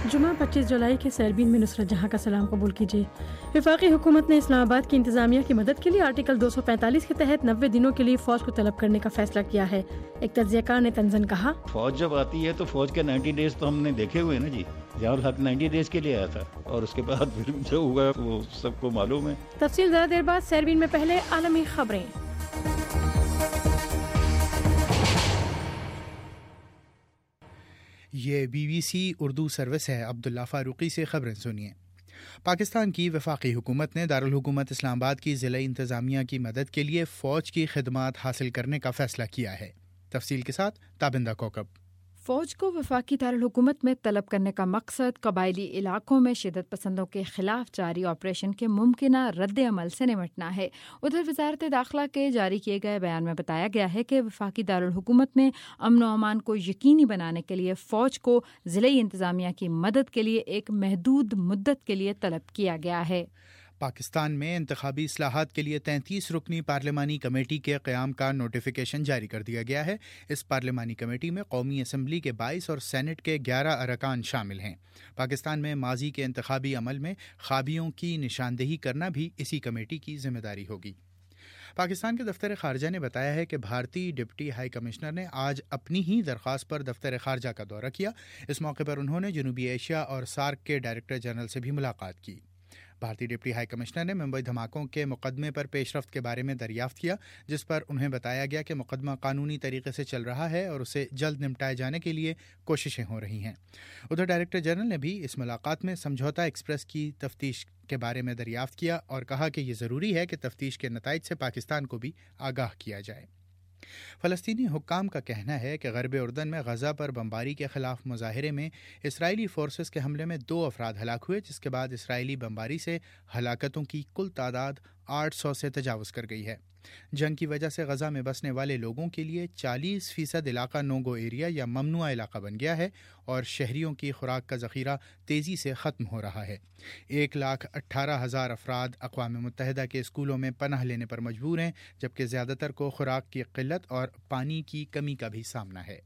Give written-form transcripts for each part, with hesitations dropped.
جمعہ 25 جولائی کے سیربین میں نصرت جہاں کا سلام قبول کیجیے۔ وفاقی حکومت نے اسلام آباد کی انتظامیہ کی مدد کے لیے آرٹیکل 245 کے تحت 90 دنوں کے لیے فوج کو طلب کرنے کا فیصلہ کیا ہے۔ ایک تجزیہ کار نے طنزاً کہا، فوج جب آتی ہے تو فوج کے 90 ڈیز تو ہم نے دیکھے ہوئے نا جی، ضیاء الحق 90 ڈیز کے لیے آیا تھا اور اس کے بعد پھر جو ہوا وہ سب کو معلوم ہے۔ تفصیل ذرا دیر بعد۔ سیربین میں پہلے عالمی خبریں۔ یہ BBC اردو سروس ہے۔ عبداللہ فاروقی سے خبریں سنیے۔ پاکستان کی وفاقی حکومت نے دارالحکومت اسلام آباد کی ضلعی انتظامیہ کی مدد کے لیے فوج کی خدمات حاصل کرنے کا فیصلہ کیا ہے۔ تفصیل کے ساتھ تابندہ کوکب۔ فوج کو وفاقی دارالحکومت میں طلب کرنے کا مقصد قبائلی علاقوں میں شدت پسندوں کے خلاف جاری آپریشن کے ممکنہ رد عمل سے نمٹنا ہے۔ ادھر وزارت داخلہ کے جاری کیے گئے بیان میں بتایا گیا ہے کہ وفاقی دارالحکومت میں امن و امان کو یقینی بنانے کے لیے فوج کو ضلعی انتظامیہ کی مدد کے لیے ایک محدود مدت کے لیے طلب کیا گیا ہے۔ پاکستان میں انتخابی اصلاحات کے لیے 33 رکنی پارلیمانی کمیٹی کے قیام کا نوٹیفیکیشن جاری کر دیا گیا ہے۔ اس پارلیمانی کمیٹی میں قومی اسمبلی کے 22 اور سینٹ کے 11 ارکان شامل ہیں۔ پاکستان میں ماضی کے انتخابی عمل میں خابیوں کی نشاندہی کرنا بھی اسی کمیٹی کی ذمہ داری ہوگی۔ پاکستان کے دفتر خارجہ نے بتایا ہے کہ بھارتی ڈپٹی ہائی کمشنر نے آج اپنی ہی درخواست پر دفتر خارجہ کا دورہ کیا۔ اس موقع پر انہوں نے جنوبی ایشیا اور سارک کے ڈائریکٹر جنرل سے بھی ملاقات کی۔ بھارتی ڈپٹی ہائی کمشنر نے ممبئی دھماکوں کے مقدمے پر پیش رفت کے بارے میں دریافت کیا، جس پر انہیں بتایا گیا کہ مقدمہ قانونی طریقے سے چل رہا ہے اور اسے جلد نمٹائے جانے کے لیے کوششیں ہو رہی ہیں۔ ادھر ڈائریکٹر جنرل نے بھی اس ملاقات میں سمجھوتا ایکسپریس کی تفتیش کے بارے میں دریافت کیا اور کہا کہ یہ ضروری ہے کہ تفتیش کے نتائج سے پاکستان کو بھی آگاہ کیا جائے۔ فلسطینی حکام کا کہنا ہے کہ غرب اردن میں غزہ پر بمباری کے خلاف مظاہرے میں اسرائیلی فورسز کے حملے میں 2 افراد ہلاک ہوئے، جس کے بعد اسرائیلی بمباری سے ہلاکتوں کی کل تعداد 800 سے تجاوز کر گئی ہے۔ جنگ کی وجہ سے غزہ میں بسنے والے لوگوں کے لیے 40% علاقہ نو گو ایریا یا ممنوعہ علاقہ بن گیا ہے اور شہریوں کی خوراک کا ذخیرہ تیزی سے ختم ہو رہا ہے۔ 1,18,000 افراد اقوام متحدہ کے اسکولوں میں پناہ لینے پر مجبور ہیں، جبکہ زیادہ تر کو خوراک کی قلت اور پانی کی کمی کا بھی سامنا ہے۔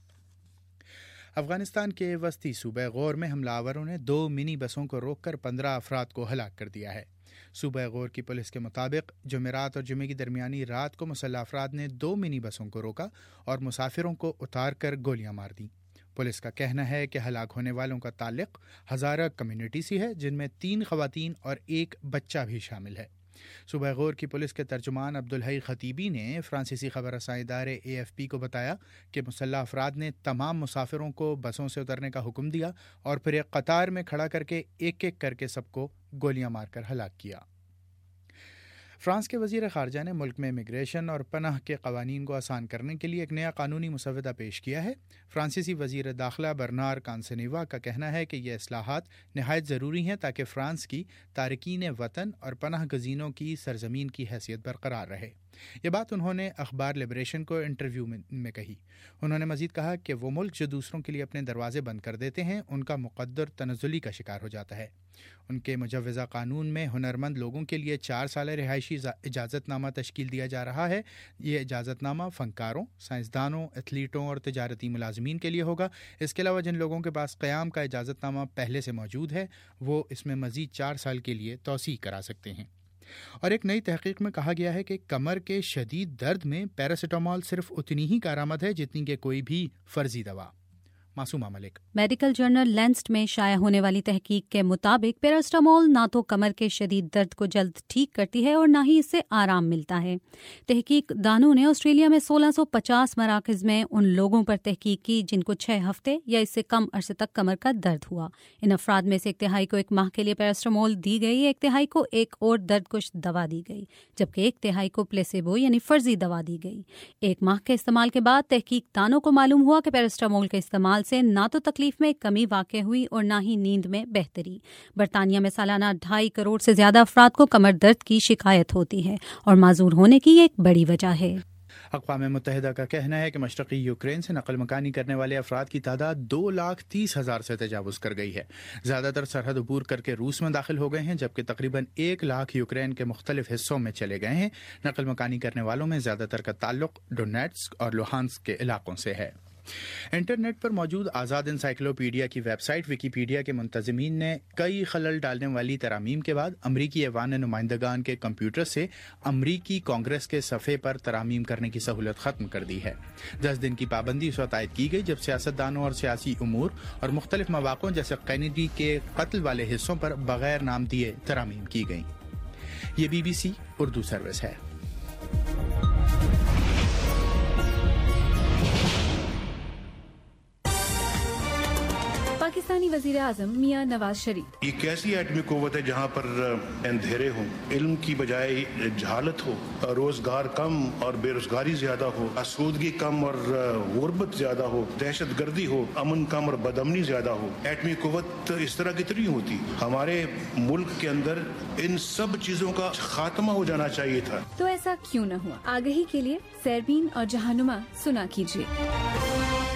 افغانستان کے وسطی صوبہ غور میں حملہ آوروں نے 2 منی بسوں کو روک کر 15 افراد کو ہلاک کر دیا ہے۔ صوبہ غور کی پولیس کے مطابق جمعرات اور جمعے کی درمیانی رات کو مسلح افراد نے 2 منی بسوں کو روکا اور مسافروں کو اتار کر گولیاں مار دیں۔ پولیس کا کہنا ہے کہ ہلاک ہونے والوں کا تعلق ہزارہ کمیونٹی سے ہے، جن میں 3 خواتین اور 1 بچہ بھی شامل ہے۔ صوبہ غور کی پولیس کے ترجمان عبدالحی خطیبی نے فرانسیسی خبر رساں ادارے AFP کو بتایا کہ مسلح افراد نے تمام مسافروں کو بسوں سے اترنے کا حکم دیا اور پھر ایک قطار میں کھڑا کر کے ایک ایک کر کے سب کو گولیاں مار کر ہلاک کیا۔ فرانس کے وزیر خارجہ نے ملک میں امیگریشن اور پناہ کے قوانین کو آسان کرنے کے لیے ایک نیا قانونی مسودہ پیش کیا ہے۔ فرانسیسی وزیر داخلہ برنار کانسنیوا کا کہنا ہے کہ یہ اصلاحات نہایت ضروری ہیں تاکہ فرانس کی تارکین وطن اور پناہ گزینوں کی سرزمین کی حیثیت برقرار رہے۔ یہ بات انہوں نے اخبار لبریشن کو انٹرویو میں کہی۔ انہوں نے مزید کہا کہ وہ ملک جو دوسروں کے لیے اپنے دروازے بند کر دیتے ہیں، ان کا مقدر تنزلی کا شکار ہو جاتا ہے۔ ان کے مجوزہ قانون میں ہنرمند لوگوں کے لیے 4 سالہ رہائشی اجازت نامہ تشکیل دیا جا رہا ہے۔ یہ اجازت نامہ فنکاروں، سائنسدانوں، ایتھلیٹوں اور تجارتی ملازمین کے لیے ہوگا۔ اس کے علاوہ جن لوگوں کے پاس قیام کا اجازت نامہ پہلے سے موجود ہے، وہ اس میں مزید 4 سال کے لیے توسیع کرا سکتے ہیں۔ اور ایک نئی تحقیق میں کہا گیا ہے کہ کمر کے شدید درد میں پیراسیٹامول صرف اتنی ہی کارآمد ہے جتنی کہ کوئی بھی فرضی دوا۔ معصومہ ملک۔ میڈیکل جرنل لینسٹ میں شائع ہونے والی تحقیق کے مطابق پیراسیٹامول نہ تو کمر کے شدید درد کو جلد ٹھیک کرتی ہے اور نہ ہی اس سے آرام ملتا ہے۔ تحقیق دانوں نے آسٹریلیا میں 1650 مراکز میں ان لوگوں پر تحقیق کی جن کو 6 ہفتے یا اس سے کم عرصے تک کمر کا درد ہوا۔ ان افراد میں سے 1/3 کو 1 ماہ کے لیے پیراسیٹامول دی گئی، 1/3 کو ایک اور درد کش دوا دی گئی، جبکہ 1/3 کو پلیسیبو یعنی فرضی دوا دی گئی۔ 1 ماہ کے استعمال کے بعد تحقیق دانوں کو معلوم ہوا کہ پیراسیٹامول کے استعمال سے نہ تو تکلیف میں کمی واقع ہوئی اور نہ ہی نیند میں بہتری۔ برطانیہ میں سالانہ 2.5 کروڑ سے زیادہ افراد کو کمر درد کی شکایت ہوتی ہے اور معذور ہونے کی یہ ایک بڑی وجہ ہے۔ اقوام متحدہ کا کہنا ہے کہ مشرقی یوکرین سے نقل مکانی کرنے والے افراد کی تعداد 2,30,000 سے تجاوز کر گئی ہے۔ زیادہ تر سرحد عبور کر کے روس میں داخل ہو گئے ہیں، جبکہ تقریباً 1 لاکھ یوکرین کے مختلف حصوں میں چلے گئے ہیں۔ نقل مکانی کرنے والوں میں زیادہ تر کا تعلق ڈونیٹسک اور لوہانسک کے علاقوں سے ہے۔ इंटरनेट पर मौजूद आज़ाद इंसाइक्लोपीडिया की वेबसाइट विकीपीडिया के मुंतज़मीन ने कई खलल डालने वाली तरामीम के बाद अमरीकी ऐवान नुमाइंदगान के कंप्यूटर से अमरीकी कांग्रेस के सफ़े पर तरामीम करने की सहूलत ख़त्म कर दी है। 10 दिन की पाबंदी उस वक्त आयद की गई जब सियासतदानों और सियासी उमूर और मुख्तलिफ मवाक़ों जैसे कैनेडी के कत्ल वाले हिस्सों पर बगैर नाम दिए तरामीम की गई। ये BBC उर्दू सर्विस है। पाकिस्तानी वज़ीर आज़म मियां नवाज शरीफ। एक ऐसी एटमी कुव्वत है जहाँ पर अंधेरे हों, इल्म की बजाय जहालत हो, रोजगार कम और बेरोजगारी ज्यादा हो, आसूदगी कम और गुर्बत ज्यादा हो, दहशत गर्दी हो, अमन कम और बदअमनी ज्यादा हो। एटमी कुव्वत इस तरह की तरी होती। हमारे मुल्क के अंदर इन सब चीजों का खात्मा हो जाना चाहिए था। तो ऐसा क्यों न हुआ? आगही के लिए सैरबीन और जहानुमा सुना कीजिए।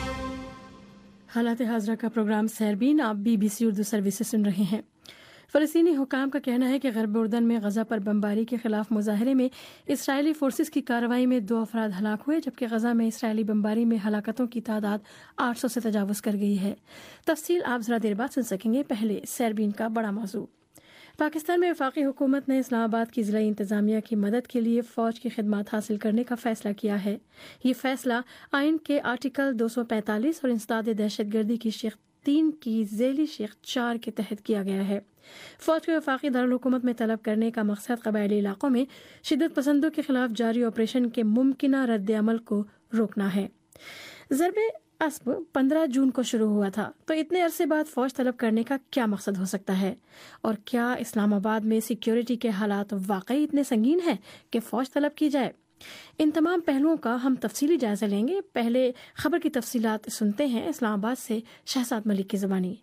हालात हाजरा का प्रोग्राम सैरबीन आप BBC उर्दू सर्विस से सुन रहे हैं। फ़लस्तीनी हुकाम का कहना है कि गरब उर्दन में गज़ा पर बमबारी के खिलाफ मुजाहरे में इसराइली फोर्सेस की कार्रवाई में 2 अफराद हलाक हुए, जबकि गज़ा में इसराइली बमबारी में हलाकतों की तादाद 800 से तजावुज़ कर गई है। तफसील आप ज़रा देर बाद सुन सकेंगे। पहले सैरबीन का बड़ा मौजू। पाकिस्तान में वफाकी हुकूमत ने इस्लामाबाद की ज़िला इंतज़ामिया की मदद के लिए फ़ौज की खिदमत हासिल करने का फ़ैसला किया है। ये फ़ैसला आइन के आर्टिकल 245 और इंसदाद दहशतगर्दी की शेख 3 की ज़ेली शेख 4 के तहत किया गया है। फ़ौज के वफाकी दारुल-हुकूमत में तलब करने का मकसद कबायली इलाकों में शिद्दत पसंदों के खिलाफ जारी ऑपरेशन के मुमकिना रद्द अमल को रोकना है। ज़रबे अस्ब 15 जून को शुरू हुआ था, तो इतने अरसे बाद फौज तलब करने का क्या मकसद हो सकता है? और क्या इस्लामाबाद में सिक्योरिटी के हालात वाकई इतने संगीन हैं कि फौज तलब की जाए? इन तमाम पहलुओं का हम तफसीली जायजा लेंगे। पहले खबर की तफसीलात सुनते हैं इस्लामाबाद से शहजाद मलिक की ज़बानी।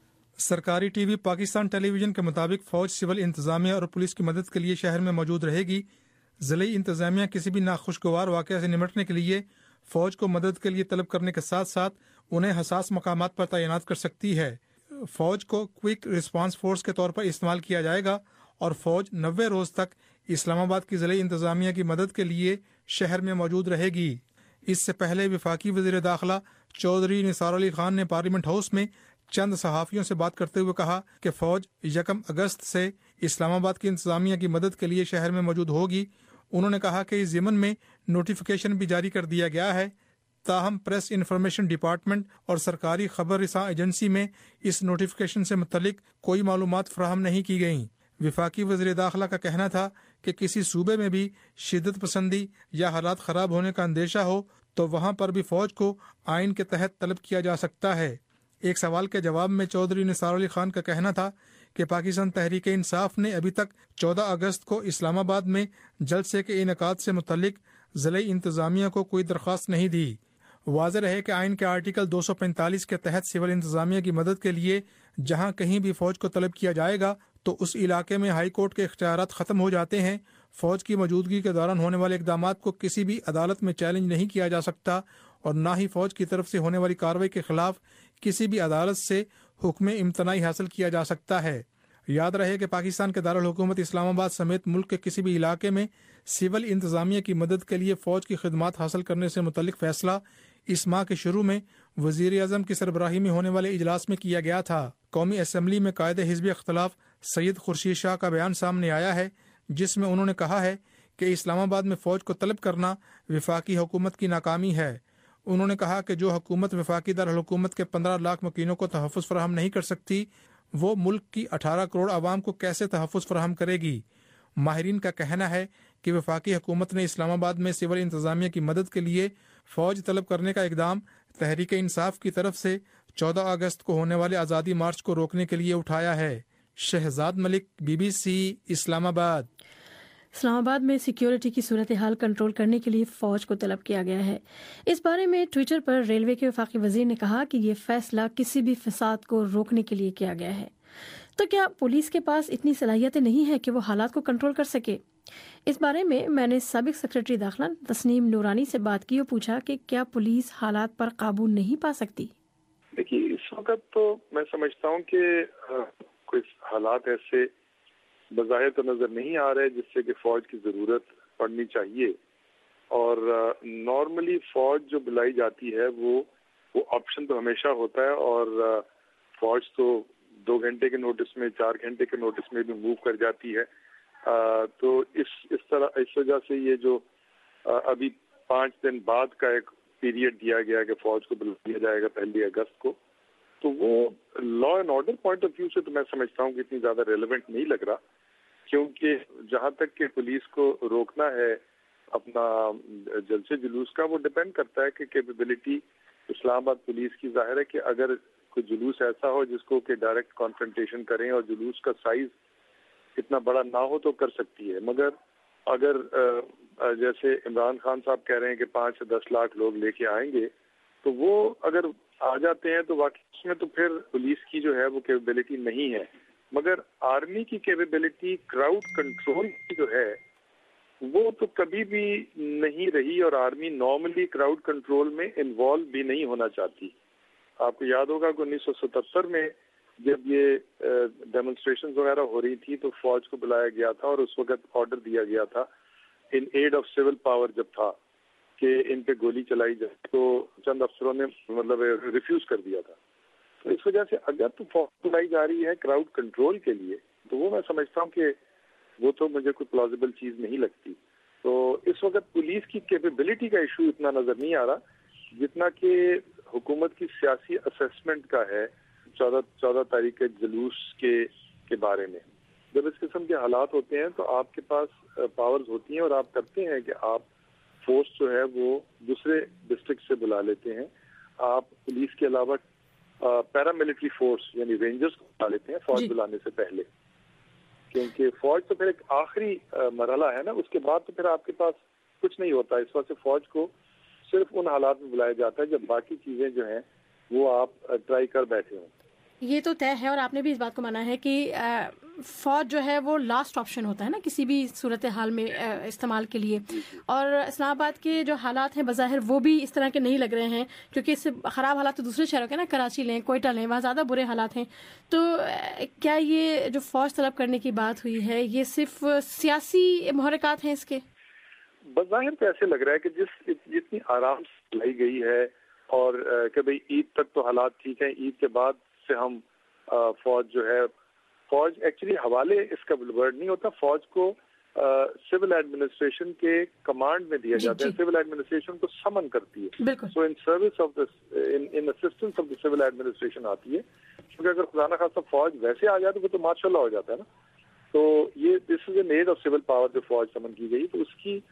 सरकारी टीवी पाकिस्तान टेलीविजन के मुताबिक फौज सिविल इंतजामिया और पुलिस की मदद के लिए शहर में मौजूद रहेगी। ज़िले इंतजामिया किसी भी नाखुशगवार वाक़या से निपटने के लिए फौज को मदद के लिए तलब करने के साथ साथ उन्हें हसास मकामात पर तैनात कर सकती है। फौज को क्विक रिस्पांस फोर्स के तौर पर इस्तेमाल किया जाएगा और फौज 90 रोज तक इस्लामाबाद की ज़िले इंतजामिया की मदद के लिए शहर में मौजूद रहेगी। इससे पहले वफाकी वज़ीर दाखिला चौधरी निसार अली खान ने पार्लियामेंट हाउस में चंद सहाफ़ियों से बात करते हुए कहा कि फौज 1 अगस्त से इस्लामाबाद की इंतजामिया की मदद के लिए शहर में मौजूद होगी। उन्होंने कहा कि इस ज़िमन में नोटिफिकेशन भी जारी कर दिया गया है, ताहम प्रेस इन्फॉर्मेशन डिपार्टमेंट और सरकारी खबर रिसां एजेंसी में इस नोटिफिकेशन से मुतल्लिक कोई मालूमात फराहम नहीं की गईं। वफाकी वज़ीर दाखिला का कहना था कि किसी सूबे में भी शिद्दत पसंदी या हालात ख़राब होने का अंदेशा हो तो वहाँ पर भी फ़ौज को आइन के तहत तलब किया जा सकता है। एक सवाल के जवाब में चौधरी निसार अली खान का कहना था कि पाकिस्तान तहरीक इंसाफ ने अभी तक 14 अगस्त को इस्लामाबाद में जलसे के इनेकाद से मुतल्लिक ज़िले इंतज़ामिया को कोई दरख्वास्त नहीं दी। वाज़ेह रहे कि आइन के आर्टिकल 245 के तहत सिविल इंतज़ामिया की मदद के लिए जहाँ कहीं भी फ़ौज को तलब किया जाएगा तो उस इलाके में हाई कोर्ट के इख्तियारात ख़त्म हो जाते हैं। फ़ौज की मौजूदगी के दौरान होने वाले इक़दामात को किसी भी अदालत में चैलेंज नहीं किया जा सकता और न ही फ़ौज की तरफ से होने वाली कार्रवाई के खिलाफ किसी भी अदालत से हुक्म इम्तनाई हासिल किया जा सकता है। याद रहे कि पाकिस्तान के दारुल हुकूमत इस्लामाबाद समेत मुल्क के किसी भी इलाके में सिविल इंतज़ामिया की मदद के लिए फ़ौज की खिदमत हासिल करने से मुतल्लिक फ़ैसला इस माह के शुरू में वज़ीर आज़म की सरबराही में होने वाले इजलास में किया गया था। कौमी असम्बली में कायदे हिज़्ब इख्तिलाफ सैयद खुर्शीद शाह का बयान सामने आया है, जिसमें उन्होंने कहा है कि इस्लामाबाद में फ़ौज को तलब करना वफाकी हुकूमत की नाकामी है। उन्होंने कहा कि जो हुकूमत वफाकी दारुल हुकूमत के 15 लाख मकीनों को तहफ़्फ़ुज़ फ़राहम नहीं कर सकती, वो मुल्क की 18 करोड़ आवाम को कैसे तहफ़्फ़ुज़ फ़राहम करेगी। माहिरीन का कहना है कि वफाकी हुकूमत ने इस्लामाबाद में सिविल इंतज़ामिया की मदद के लिए फ़ौज तलब करने का इक़दाम तहरीक इंसाफ की तरफ से 14 अगस्त को होने वाले आज़ादी मार्च को रोकने के लिए उठाया है। शहजाद मलिक, BBC, इस्लामाबाद। इस्लामाबाद में सिक्योरिटी की सूरत हाल कंट्रोल करने के लिए फ़ौज को तलब किया गया है। इस बारे में ट्विटर पर रेलवे के वफाकी वज़ीर ने कहा कि ये फैसला किसी भी फसाद को रोकने के लिए किया गया है। तो क्या पुलिस के पास इतनी सलाहियतें नहीं है कि वो हालात को कंट्रोल कर सके? इस बारे में मैंने साबिक सेक्रेटरी दाखिला तस्नीम नूरानी से बात की और पूछा कि क्या पुलिस हालात पर काबू नहीं पा सकती? देखिए, इस वक्त तो मैं समझता हूँ कि कोई हालात ऐसे बज़ाहिर तो नजर नहीं आ रहे जिससे कि फौज की जरूरत पड़नी चाहिए। और नॉर्मली फौज जो बुलाई जाती है वो وہ آپشن تو ہمیشہ ہوتا ہے، اور فوج تو 2 گھنٹے کے نوٹس میں 4 گھنٹے کے نوٹس میں بھی موو کر جاتی ہے. تو اس وجہ سے یہ جو ابھی 5 دن بعد کا ایک پیریڈ دیا گیا کہ فوج کو بلا دیا جائے گا 1 اگست کو، تو وہ law and order point of view سے تو میں سمجھتا ہوں کہ اتنی زیادہ ریلیونٹ نہیں لگ رہا، کیونکہ جہاں تک کہ پولیس کو روکنا ہے اپنا جلسے جلوس کا، وہ ڈپینڈ کرتا ہے کہ کیپیبلٹی اسلام آباد پولیس کی. ظاہر ہے کہ اگر کوئی جلوس ایسا ہو جس کو کہ ڈائریکٹ کانفرنٹیشن کریں اور جلوس کا سائز اتنا بڑا نہ ہو تو کر سکتی ہے، مگر اگر جیسے عمران خان صاحب کہہ رہے ہیں کہ 5 سے 10 لاکھ لوگ لے کے آئیں گے، تو وہ اگر آ جاتے ہیں تو واقعی اس میں تو پھر پولیس کی جو ہے وہ کیپیبلٹی نہیں ہے. مگر آرمی کی کیپیبلٹی کراؤڈ کنٹرول کی جو ہے وہ تو کبھی بھی نہیں رہی، اور آرمی نارملی کراؤڈ کنٹرول میں انوالو بھی نہیں ہونا چاہتی. آپ کو یاد ہوگا کہ 1977 میں جب یہ ڈیمونسٹریشن وغیرہ ہو رہی تھی تو فوج کو بلایا گیا تھا، اور اس وقت آرڈر دیا گیا تھا in aid of civil power جب تھا کہ ان پہ گولی چلائی جائے، تو چند افسروں نے مطلب ریفیوز کر دیا تھا. تو اس وجہ سے اگر تو فوج بلائی جا رہی ہے کراؤڈ کنٹرول کے لیے، تو وہ میں سمجھتا ہوں کہ وہ تو مجھے کوئی پلازیبل چیز نہیں لگتی. تو اس وقت پولیس کی کیپیبلٹی کا ایشو اتنا نظر نہیں آ رہا جتنا کہ حکومت کی سیاسی اسیسمنٹ کا ہے 14 تاریخ کے جلوس کے بارے میں. جب اس قسم کے حالات ہوتے ہیں تو آپ کے پاس پاورز ہوتی ہیں اور آپ کرتے ہیں کہ آپ فورس جو ہے وہ دوسرے ڈسٹرکٹ سے بلا لیتے ہیں. آپ پولیس کے علاوہ پیراملٹری فورس یعنی رینجرز کو بلا لیتے ہیں فوج بلانے سے پہلے، کیونکہ فوج تو پھر ایک آخری مرحلہ ہے نا، اس کے بعد تو پھر آپ کے پاس کچھ نہیں ہوتا. اس وجہ سے فوج کو صرف ان حالات میں بلایا جاتا ہے جب باقی چیزیں جو ہیں وہ آپ ٹرائی کر بیٹھے ہوں. یہ تو طے ہے، اور آپ نے بھی اس بات کو مانا ہے کہ فوج جو ہے وہ لاسٹ آپشن ہوتا ہے نا کسی بھی صورتحال میں استعمال کے لیے. اور اسلام آباد کے جو حالات ہیں بظاہر وہ بھی اس طرح کے نہیں لگ رہے ہیں، کیونکہ اس سے خراب حالات تو دوسرے شہروں کے نا، کراچی لیں، کوئٹہ لیں، وہاں زیادہ برے حالات ہیں. تو کیا یہ جو فوج طلب کرنے کی بات ہوئی ہے یہ صرف سیاسی محرکات ہیں اس کے؟ بظاہر تو ایسے لگ رہا ہے کہ جتنی آرام سے لائی گئی ہے، اور کہ بھئی عید تک تو حالات ٹھیک ہیں، عید کے بعد سے ہم فوج جو ہے، فوج ایکچولی حوالے اس کا ورڈ نہیں ہوتا، فوج کو سول ایڈمنسٹریشن کے کمانڈ میں دیا جاتا ہے. سول ایڈمنسٹریشن کو سمن کرتی ہے، so in service of in assistance of the civil administration آتی ہے. کیونکہ اگر خدا نہ خواستہ فوج ویسے آ جائے تو وہ تو ماشاء اللہ ہو جاتا ہے نا. تو یہ this is an aid of civil power جو فوج سمن کی گئی، تو اس کی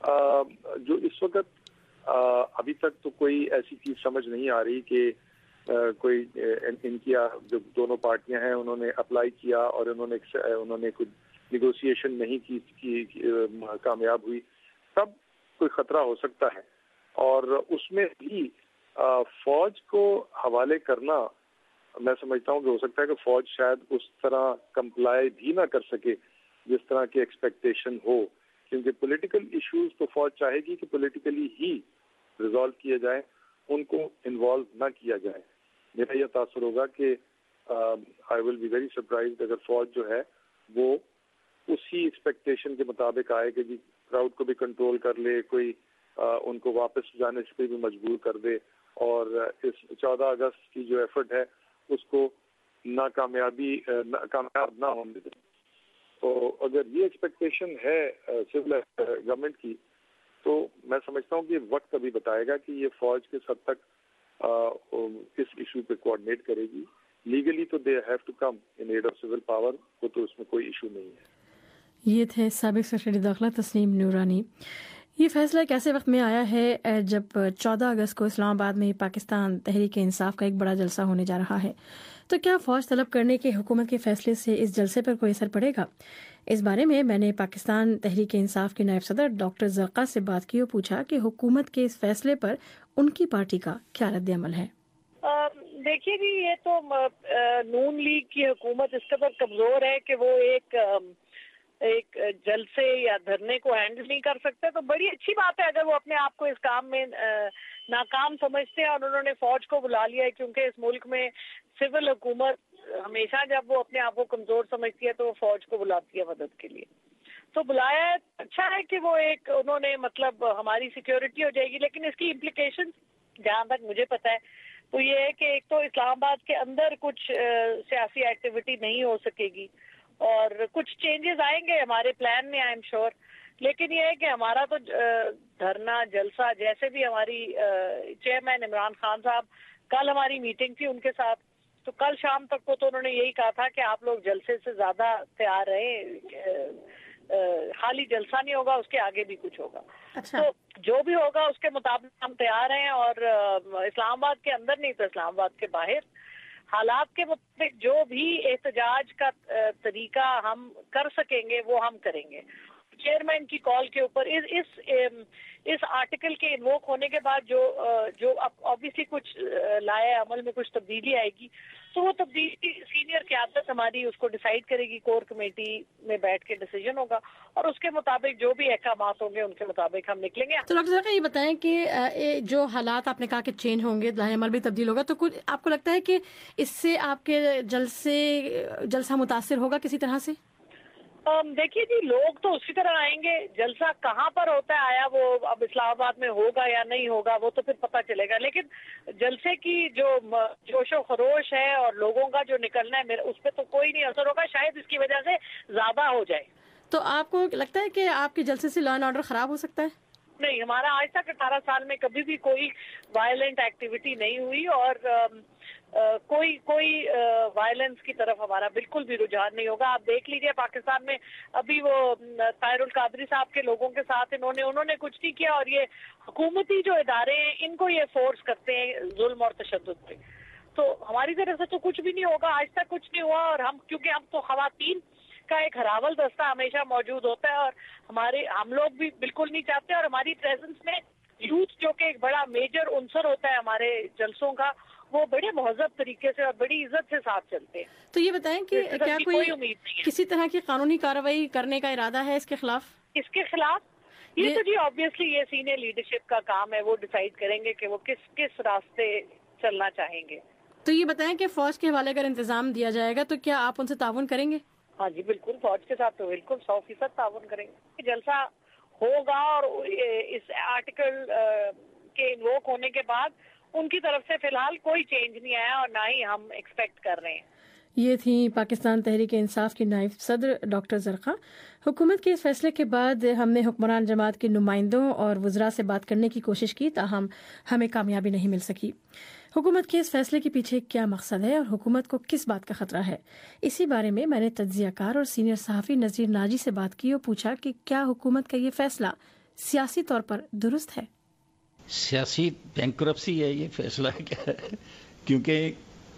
جو اس وقت ابھی تک تو کوئی ایسی چیز سمجھ نہیں آ رہی کہ کوئی ان کی جو دونوں پارٹیاں ہیں انہوں نے اپلائی کیا اور انہوں نے کچھ نیگوسیشن نہیں کی کامیاب ہوئی. تب کوئی خطرہ ہو سکتا ہے، اور اس میں بھی فوج کو حوالے کرنا میں سمجھتا ہوں کہ ہو سکتا ہے کہ فوج شاید اس طرح کمپلائی بھی نہ کر سکے جس طرح کی ایکسپیکٹیشن ہو، کیونکہ پولیٹیکل ایشوز تو فوج چاہے گی کہ پولیٹیکلی ہی ریزالو کیے جائیں، ان کو انوالو نہ کیا جائے. میرا یہ تاثر ہوگا کہ I will be very surprised اگر فوج جو ہے وہ اسی ایکسپیکٹیشن کے مطابق آئے کہ جی کراؤڈ کو بھی کنٹرول کر لے، کوئی ان کو واپس جانے سے بھی مجبور کر دے، اور اس 14 اگست کی جو ایفرٹ ہے اس کو کامیاب نہ ہونے دیں. تو اگر یہ ایکسپیکٹیشن ہے سول گورنمنٹ کی، تو میں سمجھتا ہوں کہ وقت ابھی بتائے گا کہ یہ فوج کس حد تک اس ایشو پہ کوآرڈینیٹ کرے گی. لیگلی تو they have to come in aid of civil power, کو تو اس میں کوئی ایشو نہیں ہے. یہ تھے سابق سیکرٹری داخلہ تسنیم نورانی. یہ فیصلہ ایک ایسے وقت میں آیا ہے جب 14 اگست کو اسلام آباد میں پاکستان تحریک انصاف کا ایک بڑا جلسہ ہونے جا رہا ہے. تو کیا فوج طلب کرنے کے حکومت کے فیصلے سے اس جلسے پر کوئی اثر پڑے گا؟ اس بارے میں نے پاکستان تحریک انصاف کے نائب صدر ڈاکٹر زرقا سے بات کی اور پوچھا کہ حکومت کے اس فیصلے پر ان کی پارٹی کا کیا رد عمل ہے. دیکھیے جی، یہ تو نون لیگ کی حکومت اس قدر کمزور ہے کہ وہ ایک جلسے یا دھرنے کو ہینڈل نہیں کر سکتے. تو بڑی اچھی بات ہے اگر وہ اپنے آپ کو اس کام میں ناکام سمجھتے ہیں اور انہوں نے فوج کو بلا لیا ہے، کیونکہ اس ملک میں سول حکومت ہمیشہ جب وہ اپنے آپ کو کمزور سمجھتی ہے تو وہ فوج کو بلاتی ہے مدد کے لیے. تو بلایا ہے، اچھا ہے کہ وہ انہوں نے مطلب ہماری سیکیورٹی ہو جائے گی. لیکن اس کی امپلیکیشن جہاں تک مجھے پتا ہے تو یہ ہے کہ ایک تو اسلام آباد کے اندر کچھ سیاسی ایکٹیویٹی نہیں ہو سکے گی اور کچھ چینجز آئیں گے ہمارے پلان میں، آئی ایم شیور. لیکن یہ ہے کہ ہمارا تو دھرنا جلسہ، جیسے بھی ہماری چیئرمین عمران خان صاحب، کل ہماری میٹنگ تھی ان کے ساتھ، تو کل شام تک کو تو انہوں نے یہی کہا تھا کہ آپ لوگ جلسے سے زیادہ تیار رہیں، خالی جلسہ نہیں ہوگا، اس کے آگے بھی کچھ ہوگا. اچھا. تو جو بھی ہوگا اس کے مطابق ہم تیار ہیں، اور اسلام آباد کے اندر نہیں تو اسلام آباد کے باہر حالات کے مطابق جو بھی احتجاج کا طریقہ ہم کر سکیں گے وہ ہم کریں گے. چیئرمین کی کال کے اوپر اس آرٹیکل کے انووک ہونے کے بعد جو obviously کچھ لائے عمل میں کچھ تبدیلی آئے گی، تو وہ تبدیلی سینئر قیادت ہماری اس کو ڈیسائیڈ کرے گی، کور کمیٹی میں بیٹھ کے ڈیسیجن ہوگا اور اس کے مطابق جو بھی احکامات ہوں گے ان کے مطابق ہم نکلیں گے. تو ڈاکٹر صاحب یہ بتائیں کہ جو حالات آپ نے کہا کہ چینج ہوں گے، لائحہ عمل بھی تبدیل ہوگا، تو کچھ آپ کو لگتا ہے کہ اس سے آپ کے جلسہ متاثر ہوگا کسی طرح سے؟ دیکھیے جی، لوگ تو اسی طرح آئیں گے. جلسہ کہاں پر ہوتا ہے، آیا وہ اب اسلام آباد میں ہوگا یا نہیں ہوگا وہ تو پھر پتہ چلے گا. لیکن جلسے کی جو جوش و خروش ہے اور لوگوں کا جو نکلنا ہے، اس پہ تو کوئی نہیں اثر ہوگا. شاید اس کی وجہ سے زیادہ ہو جائے. تو آپ کو لگتا ہے کہ آپ کے جلسے سے لا اینڈ آرڈر خراب ہو سکتا ہے؟ نہیں، ہمارا آج تک 18 سال میں کبھی بھی کوئی وائلنٹ ایکٹیویٹی نہیں ہوئی اور کوئی وائلنس کی طرف ہمارا بالکل بھی رجحان نہیں ہوگا. آپ دیکھ لیجئے پاکستان میں ابھی وہ طاہر القادری صاحب کے لوگوں کے ساتھ انہوں نے کچھ نہیں کیا، اور یہ حکومتی جو ادارے ہیں ان کو یہ فورس کرتے ہیں ظلم اور تشدد پہ. تو ہماری طرف سے تو کچھ بھی نہیں ہوگا، آج تک کچھ نہیں ہوا. اور کیونکہ ہم تو خواتین کا ایک ہراول دستہ ہمیشہ موجود ہوتا ہے اور ہم لوگ بھی بالکل نہیں چاہتے. اور ہماری پریزنس میں یوتھ جو کہ ایک بڑا میجر عنصر ہوتا ہے ہمارے جلسوں کا، وہ بڑے مہذب طریقے سے اور بڑی عزت سے ساتھ چلتے ہیں. تو یہ بتائیں کہ کیا کوئی کسی طرح کی قانونی کارروائی کرنے کا ارادہ ہے اس کے خلاف؟ یہ تو جی آبویسلی یہ سینئر لیڈرشپ کا کام ہے، وہ ڈیسائیڈ کریں گے کہ وہ کس راستے چلنا چاہیں گے. تو یہ بتائیں کہ فوج کے حوالے اگر انتظام دیا جائے گا تو کیا آپ ان سے تعاون کریں گے؟ ہاں جی بالکل، فوج کے ساتھ تو بالکل 100% تعاون کریں گے. جلسہ ہوگا اور اس آرٹیکل کے انووک ہونے کے بعد ان کی طرف سے فی الحال کوئی چینج نہیں آیا اور نہ ہی ہم ایکسپیکٹ کر رہے ہیں. یہ تھیں پاکستان تحریک انصاف کی نائب صدر ڈاکٹر زرقا. حکومت کے اس فیصلے کے بعد ہم نے حکمران جماعت کے نمائندوں اور وزراء سے بات کرنے کی کوشش کی، تاہم ہمیں کامیابی نہیں مل سکی. حکومت کے اس فیصلے کے پیچھے کیا مقصد ہے اور حکومت کو کس بات کا خطرہ ہے، اسی بارے میں نے تجزیہ کار اور سینئر صحافی نذیر ناجی سے بات کی اور پوچھا کہ کیا حکومت کا یہ فیصلہ سیاسی طور پر درست ہے. سیاسی بینکرپسی ہے یہ فیصلہ کیا ہے، کیونکہ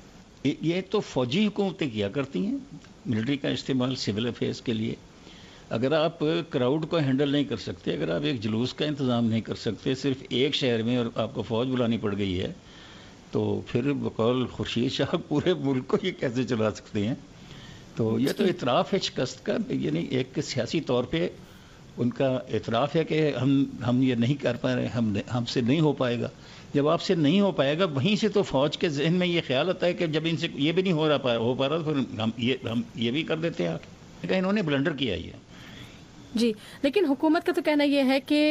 یہ تو فوجی حکومتیں کیا کرتی ہیں ملٹری کا استعمال سول افیئرس کے لیے. اگر آپ کراؤڈ کو ہینڈل نہیں کر سکتے، اگر آپ ایک جلوس کا انتظام نہیں کر سکتے صرف ایک شہر میں اور آپ کو فوج بلانی پڑ گئی ہے، تو پھر بقول خورشید شاہ پورے ملک کو یہ کیسے چلا سکتے ہیں؟ تو یہ تو اعتراف ہے شکست کا، یعنی ایک سیاسی طور پہ ان کا اعتراف ہے کہ ہم یہ نہیں کر پا رہے، ہم سے نہیں ہو پائے گا. جب آپ سے نہیں ہو پائے گا، وہیں سے تو فوج کے ذہن میں یہ خیال آتا ہے کہ جب ان سے یہ بھی نہیں ہو پا رہا تو پھر ہم یہ بھی کر دیتے ہیں. کہ انہوں نے بلنڈر کیا یہ. جی، لیکن حکومت کا تو کہنا یہ ہے کہ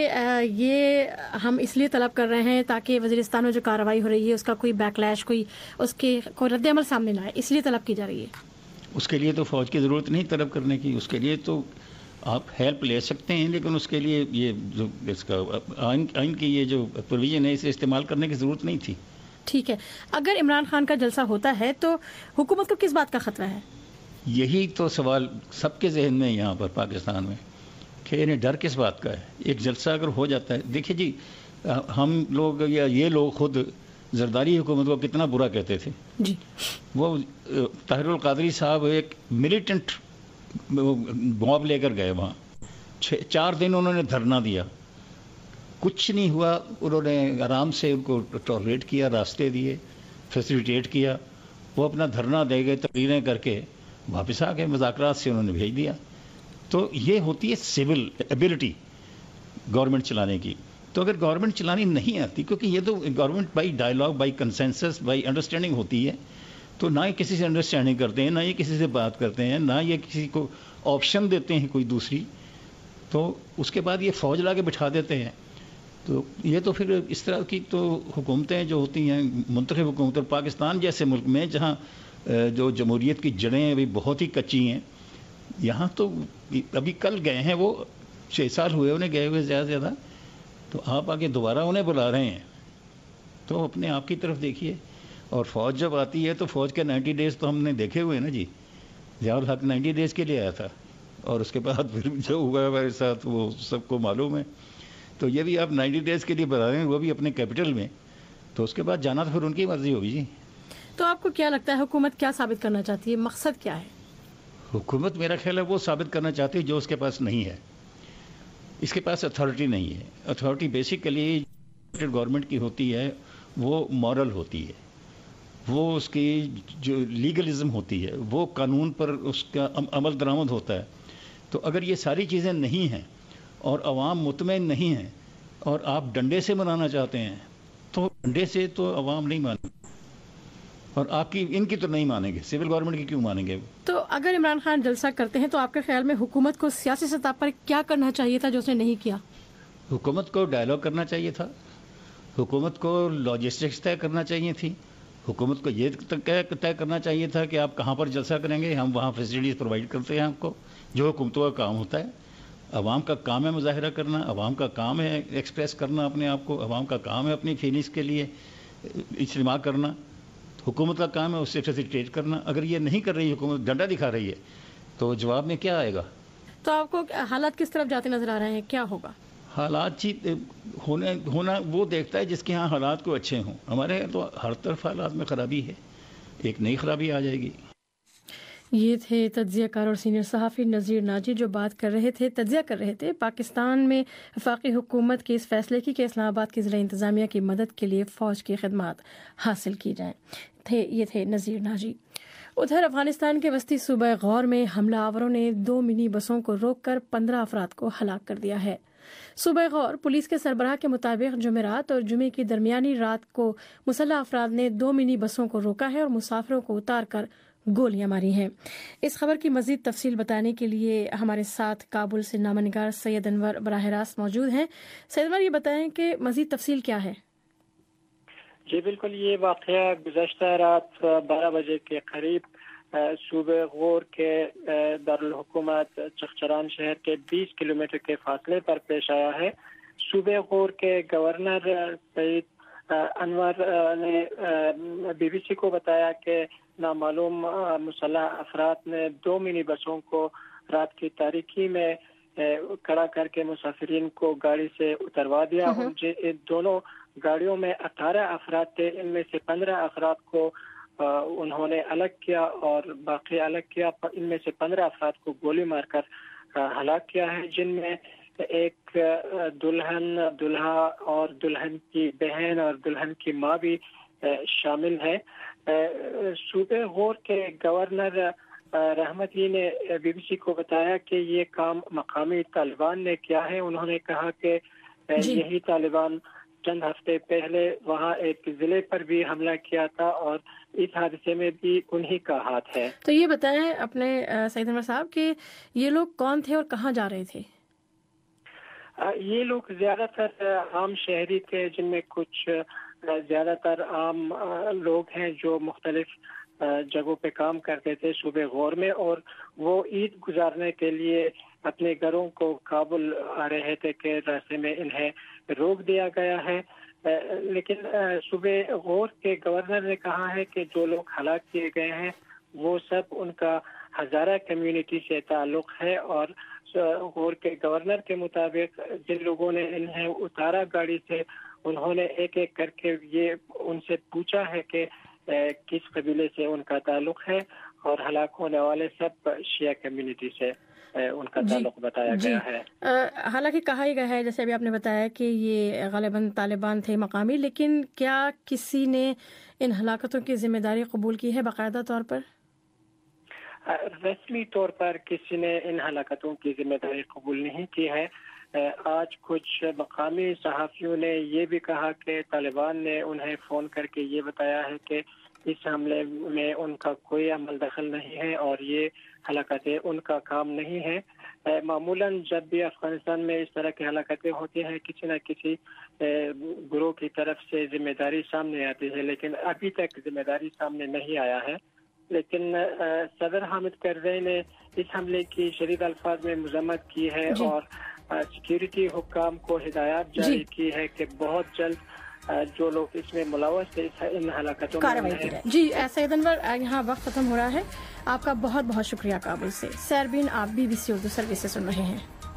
یہ ہم اس لیے طلب کر رہے ہیں تاکہ وزیرستان میں جو کارروائی ہو رہی ہے اس کا کوئی بیک لیش، کوئی رد عمل سامنے نہ آئے، اس لیے طلب کی جا رہی ہے. اس کے لیے تو فوج کی ضرورت نہیں طلب کرنے کی، اس کے لیے تو آپ ہیلپ لے سکتے ہیں، لیکن اس کے لیے یہ جو اس کا آئین کی یہ جو پروویژن ہے اسے استعمال کرنے کی ضرورت نہیں تھی. ٹھیک ہے، اگر عمران خان کا جلسہ ہوتا ہے تو حکومت کو کس بات کا خطرہ ہے؟ یہی تو سوال سب کے ذہن میں یہاں پر پاکستان میں کہ انہیں ڈر کس بات کا ہے. ایک جلسہ اگر ہو جاتا ہے، دیکھیے جی ہم لوگ یا یہ لوگ خود زرداری حکومت کو کتنا برا کہتے تھے. جی، وہ طاہر القادری صاحب ایک ملیٹنٹ موب لے کر گئے وہاں، 4 دن انہوں نے دھرنا دیا، کچھ نہیں ہوا. انہوں نے آرام سے ان کو ٹالریٹ کیا، راستے دیے، فیسیلیٹیٹ کیا. وہ اپنا دھرنا دے گئے، تقریریں کر کے واپس آ گئے، مذاکرات سے انہوں نے بھیج دیا. تو یہ ہوتی ہے سول ایبلٹی گورنمنٹ چلانے کی. تو اگر گورنمنٹ چلانی نہیں آتی، کیونکہ یہ تو government by dialogue, by consensus, by understanding ہوتی ہے، تو نہ ہی کسی سے انڈرسٹینڈنگ کرتے ہیں، نہ ہی کسی سے بات کرتے ہیں، نہ یہ کسی کو آپشن دیتے ہیں کوئی دوسری. تو اس کے بعد یہ فوج لا کے بٹھا دیتے ہیں. تو یہ تو پھر اس طرح کی تو حکومتیں جو ہوتی ہیں منتخب حکومتیں، پاکستان جیسے ملک میں جہاں جو جمہوریت کی جڑیں ابھی بہت ہی کچی ہیں، یہاں تو ابھی کل گئے ہیں وہ 6 سال ہوئے انہیں گئے ہوئے زیادہ، تو آپ آگے دوبارہ انہیں بلا رہے ہیں، تو اپنے آپ کی طرف دیکھیے. اور فوج جب آتی ہے تو فوج کے 90 ڈیز تو ہم نے دیکھے ہوئے نا جی. ضیاء الحق 90 ڈیز کے لیے آیا تھا اور اس کے بعد پھر جو ہوا ہمارے ساتھ وہ سب کو معلوم ہے. تو یہ بھی آپ 90 ڈیز کے لیے بتا رہے ہیں، وہ بھی اپنے کیپٹل میں، تو اس کے بعد جانا تو پھر ان کی مرضی ہوگی جی. تو آپ کو کیا لگتا ہے حکومت کیا ثابت کرنا چاہتی ہے، مقصد کیا ہے؟ حکومت میرا خیال ہے وہ ثابت کرنا چاہتی ہے جو اس کے پاس نہیں ہے. اس کے پاس اتھارٹی نہیں ہے. اتھارٹی بیسیکلی گورنمنٹ کی ہوتی ہے، وہ مورل ہوتی ہے، وہ اس کی جو لیگلزم ہوتی ہے، وہ قانون پر اس کا عمل درآمد ہوتا ہے. تو اگر یہ ساری چیزیں نہیں ہیں اور عوام مطمئن نہیں ہیں اور آپ ڈنڈے سے منانا چاہتے ہیں، تو ڈنڈے سے تو عوام نہیں مانیں گے، اور آپ کی ان کی تو نہیں مانیں گے، سول گورنمنٹ کی کیوں مانیں گے؟ تو اگر عمران خان جلسہ کرتے ہیں تو آپ کے خیال میں حکومت کو سیاسی سطح پر کیا کرنا چاہیے تھا جو اس نے نہیں کیا؟ حکومت کو ڈائیلاگ کرنا چاہیے تھا، حکومت کو لاجسٹکس طے کرنا چاہیے تھی، حکومت کو یہ طے کرنا چاہیے تھا کہ آپ کہاں پر جلسہ کریں گے، ہم وہاں فیسلٹیز پرووائڈ کرتے ہیں آپ کو، جو حکومتوں کا کام ہوتا ہے. عوام کا کام ہے مظاہرہ کرنا، عوام کا کام ہے ایکسپریس کرنا اپنے آپ کو، عوام کا کام ہے اپنی فیلنگس کے لیے اجتماع کرنا، حکومت کا کام ہے اس سے فیسیلیٹیٹ کرنا. اگر یہ نہیں کر رہی حکومت، ڈنڈا دکھا رہی ہے، تو جواب میں کیا آئے گا؟ تو آپ کو حالات کس طرف جاتے نظر آ رہے ہیں، کیا ہوگا؟ حالات ہونا وہ دیکھتا ہے جس کے ہاں حالات کو اچھے ہوں. ہمارے یہاں تو ہر طرف حالات میں خرابی ہے، ایک نئی خرابی آ جائے گی. یہ تھے تجزیہ کار اور سینئر صحافی نذیر ناجی جو تجزیہ کر رہے تھے پاکستان میں وفاقی حکومت کے اس فیصلے کی کہ اسلام آباد کی ضلع انتظامیہ کی مدد کے لیے فوج کی خدمات حاصل کی جائیں. یہ تھے نذیر ناجی. ادھر افغانستان کے وسطی صوبہ غور میں حملہ آوروں نے 2 منی بسوں کو روک کر 15 افراد کو ہلاک کر دیا ہے. صوبہ غور پولیس کے سربراہ کے مطابق جمعرات اور جمعے کی درمیانی رات کو مسلح افراد نے 2 منی بسوں کو روکا ہے اور مسافروں کو اتار کر گولیاں ماری ہیں. اس خبر کی مزید تفصیل بتانے کے لیے ہمارے ساتھ کابل سے نامہ نگار سید انور براہ راست موجود ہیں. سید انور، یہ بتائیں کہ مزید تفصیل کیا ہے؟ جی بالکل، یہ واقعہ گزشتہ رات 12 بجے کے قریب صوبہ غور کے دارالحکومت چغچران شہر کے 20 کلومیٹر کے فاصلے پر پیش آیا ہے. صوبہ غور کے گورنر سید انور نے بی بی سی کو بتایا کہ نامعلوم مسلح افراد نے 2 منی بسوں کو رات کی تاریکی میں کھڑا کر کے مسافرین کو گاڑی سے اتروا دیا. ان دونوں گاڑیوں میں 18 افراد تھے، ان میں سے 15 افراد کو انہوں نے الگ کیا اور باقی الگ کیا. ان میں سے 15 افراد کو گولی مار کر ہلاک کیا ہے، جن میں ایک دلہن، دلہا اور دلہن کی بہن اور دلہن کی ماں بھی شامل ہے. صوبہ غور کے گورنر رحمتی نے بی بی سی کو بتایا کہ یہ کام مقامی طالبان نے کیا ہے. انہوں نے کہا کہ یہی طالبان چند ہفتے پہلے وہاں ایک ضلع پر بھی حملہ کیا تھا اور اس حادثے میں بھی انہی کا ہاتھ ہے. تو یہ بتائیں اپنے سید انور صاحب کہ یہ لوگ کون تھے اور کہاں جا رہے تھے؟ یہ لوگ زیادہ تر عام شہری تھے، جن میں کچھ زیادہ تر عام لوگ ہیں جو مختلف جگہوں پہ کام کرتے تھے صوبہ غور میں، اور وہ عید گزارنے کے لیے اپنے گھروں کو کابل آ رہے تھے کہ راستے میں انہیں روک دیا گیا ہے. لیکن صوبہ غور کے گورنر نے کہا ہے کہ جو لوگ ہلاک کیے گئے ہیں وہ سب ان کا ہزارہ کمیونٹی سے تعلق ہے، اور غور کے گورنر کے مطابق جن لوگوں نے انہیں اتارا گاڑی سے، انہوں نے ایک ایک کر کے یہ ان سے پوچھا ہے کہ کس قبیلے سے ان کا تعلق ہے، اور ہلاک ہونے والے سب شیعہ کمیونٹی سے ان کا تعلق بتایا گیا ہے. حالانکہ کہا ہی گیا ہے جیسے ابھی آپ نے بتایا کہ یہ غالباً طالبان تھے مقامی، لیکن کیا کسی نے ان ہلاکتوں کی ذمہ داری قبول کی ہے باقاعدہ طور پر؟ رسمی طور پر کسی نے ان ہلاکتوں کی ذمہ داری قبول نہیں کی ہے. آج کچھ مقامی صحافیوں نے یہ بھی کہا کہ طالبان نے انہیں فون کر کے یہ بتایا ہے کہ اس حملے میں ان کا کوئی عمل دخل نہیں ہے اور یہ ہلاکتیں ان کا کام نہیں ہے. معمولاً جب بھی افغانستان میں اس طرح کی ہلاکتیں ہوتی ہیں کسی نہ کسی گروہ کی طرف سے ذمہ داری سامنے آتی ہے، لیکن ابھی تک ذمہ داری سامنے نہیں آیا ہے. لیکن صدر حامد کرزئی نے اس حملے کی شدید الفاظ میں مذمت کی ہے اور سیکیورٹی حکام کو ہدایات جاری کی ہے کہ بہت جلد جو لوگ اس میں ملوث تھے ان ہلاکتوں میں. جی سید انور، یہاں وقت ختم ہو رہا ہے. آپ کا بہت بہت شکریہ کابل سے. سیربین، آپ BBC اردو سروس سے سن رہے ہیں.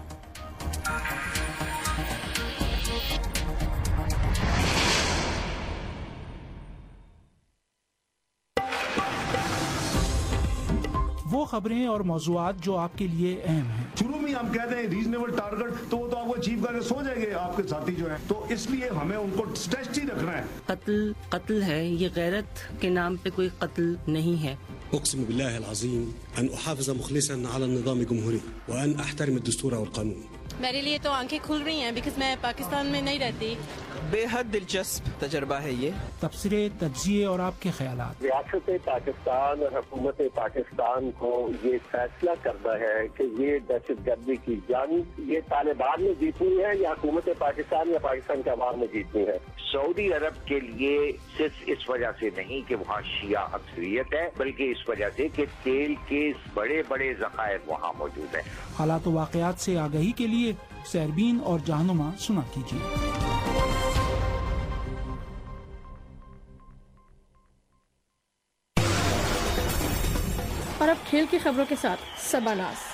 وہ خبریں اور موضوعات جو آپ کے لیے اہم ہیں. شروع میں ہم کہتے ہیں ریزنیبل ٹارگٹ، تو وہ تو آپ کو اچیو کر کے سو جائیں گے آپ کے ساتھی جو ہیں، تو اس لیے ہمیں ان کو اسٹریچ ہی رکھنا ہے. قتل ہے، یہ غیرت کے نام پہ کوئی قتل نہیں ہے. اقسم بالله العظيم ان احافظ مخلصا على النظام الجمهوري وان احترم الدستور والقانون. میرے لیے تو آنکھیں کھل رہی ہیں بیکاز میں پاکستان میں نہیں رہتی. بے حد دلچسپ تجربہ ہے یہ. تبصرے، تجزیے اور آپ کے خیالات. ریاست پاکستان اور حکومت پاکستان کو یہ فیصلہ کرنا ہے کہ یہ دہشت گردی کی جنگ یہ طالبان نے جیتنی ہے یا حکومت پاکستان یا پاکستان کے عوام نے جیتنی ہے. سعودی عرب کے لیے صرف اس وجہ سے نہیں کہ وہاں شیعہ اکثریت ہے، بلکہ اس وجہ سے کہ تیل کے بڑے بڑے ذخائر وہاں موجود ہیں. حالات و واقعات سے آگاہی کے لیے سیربین اور جہنما سنا کیجیے. اور اب کھیل کی خبروں کے ساتھ سباناز.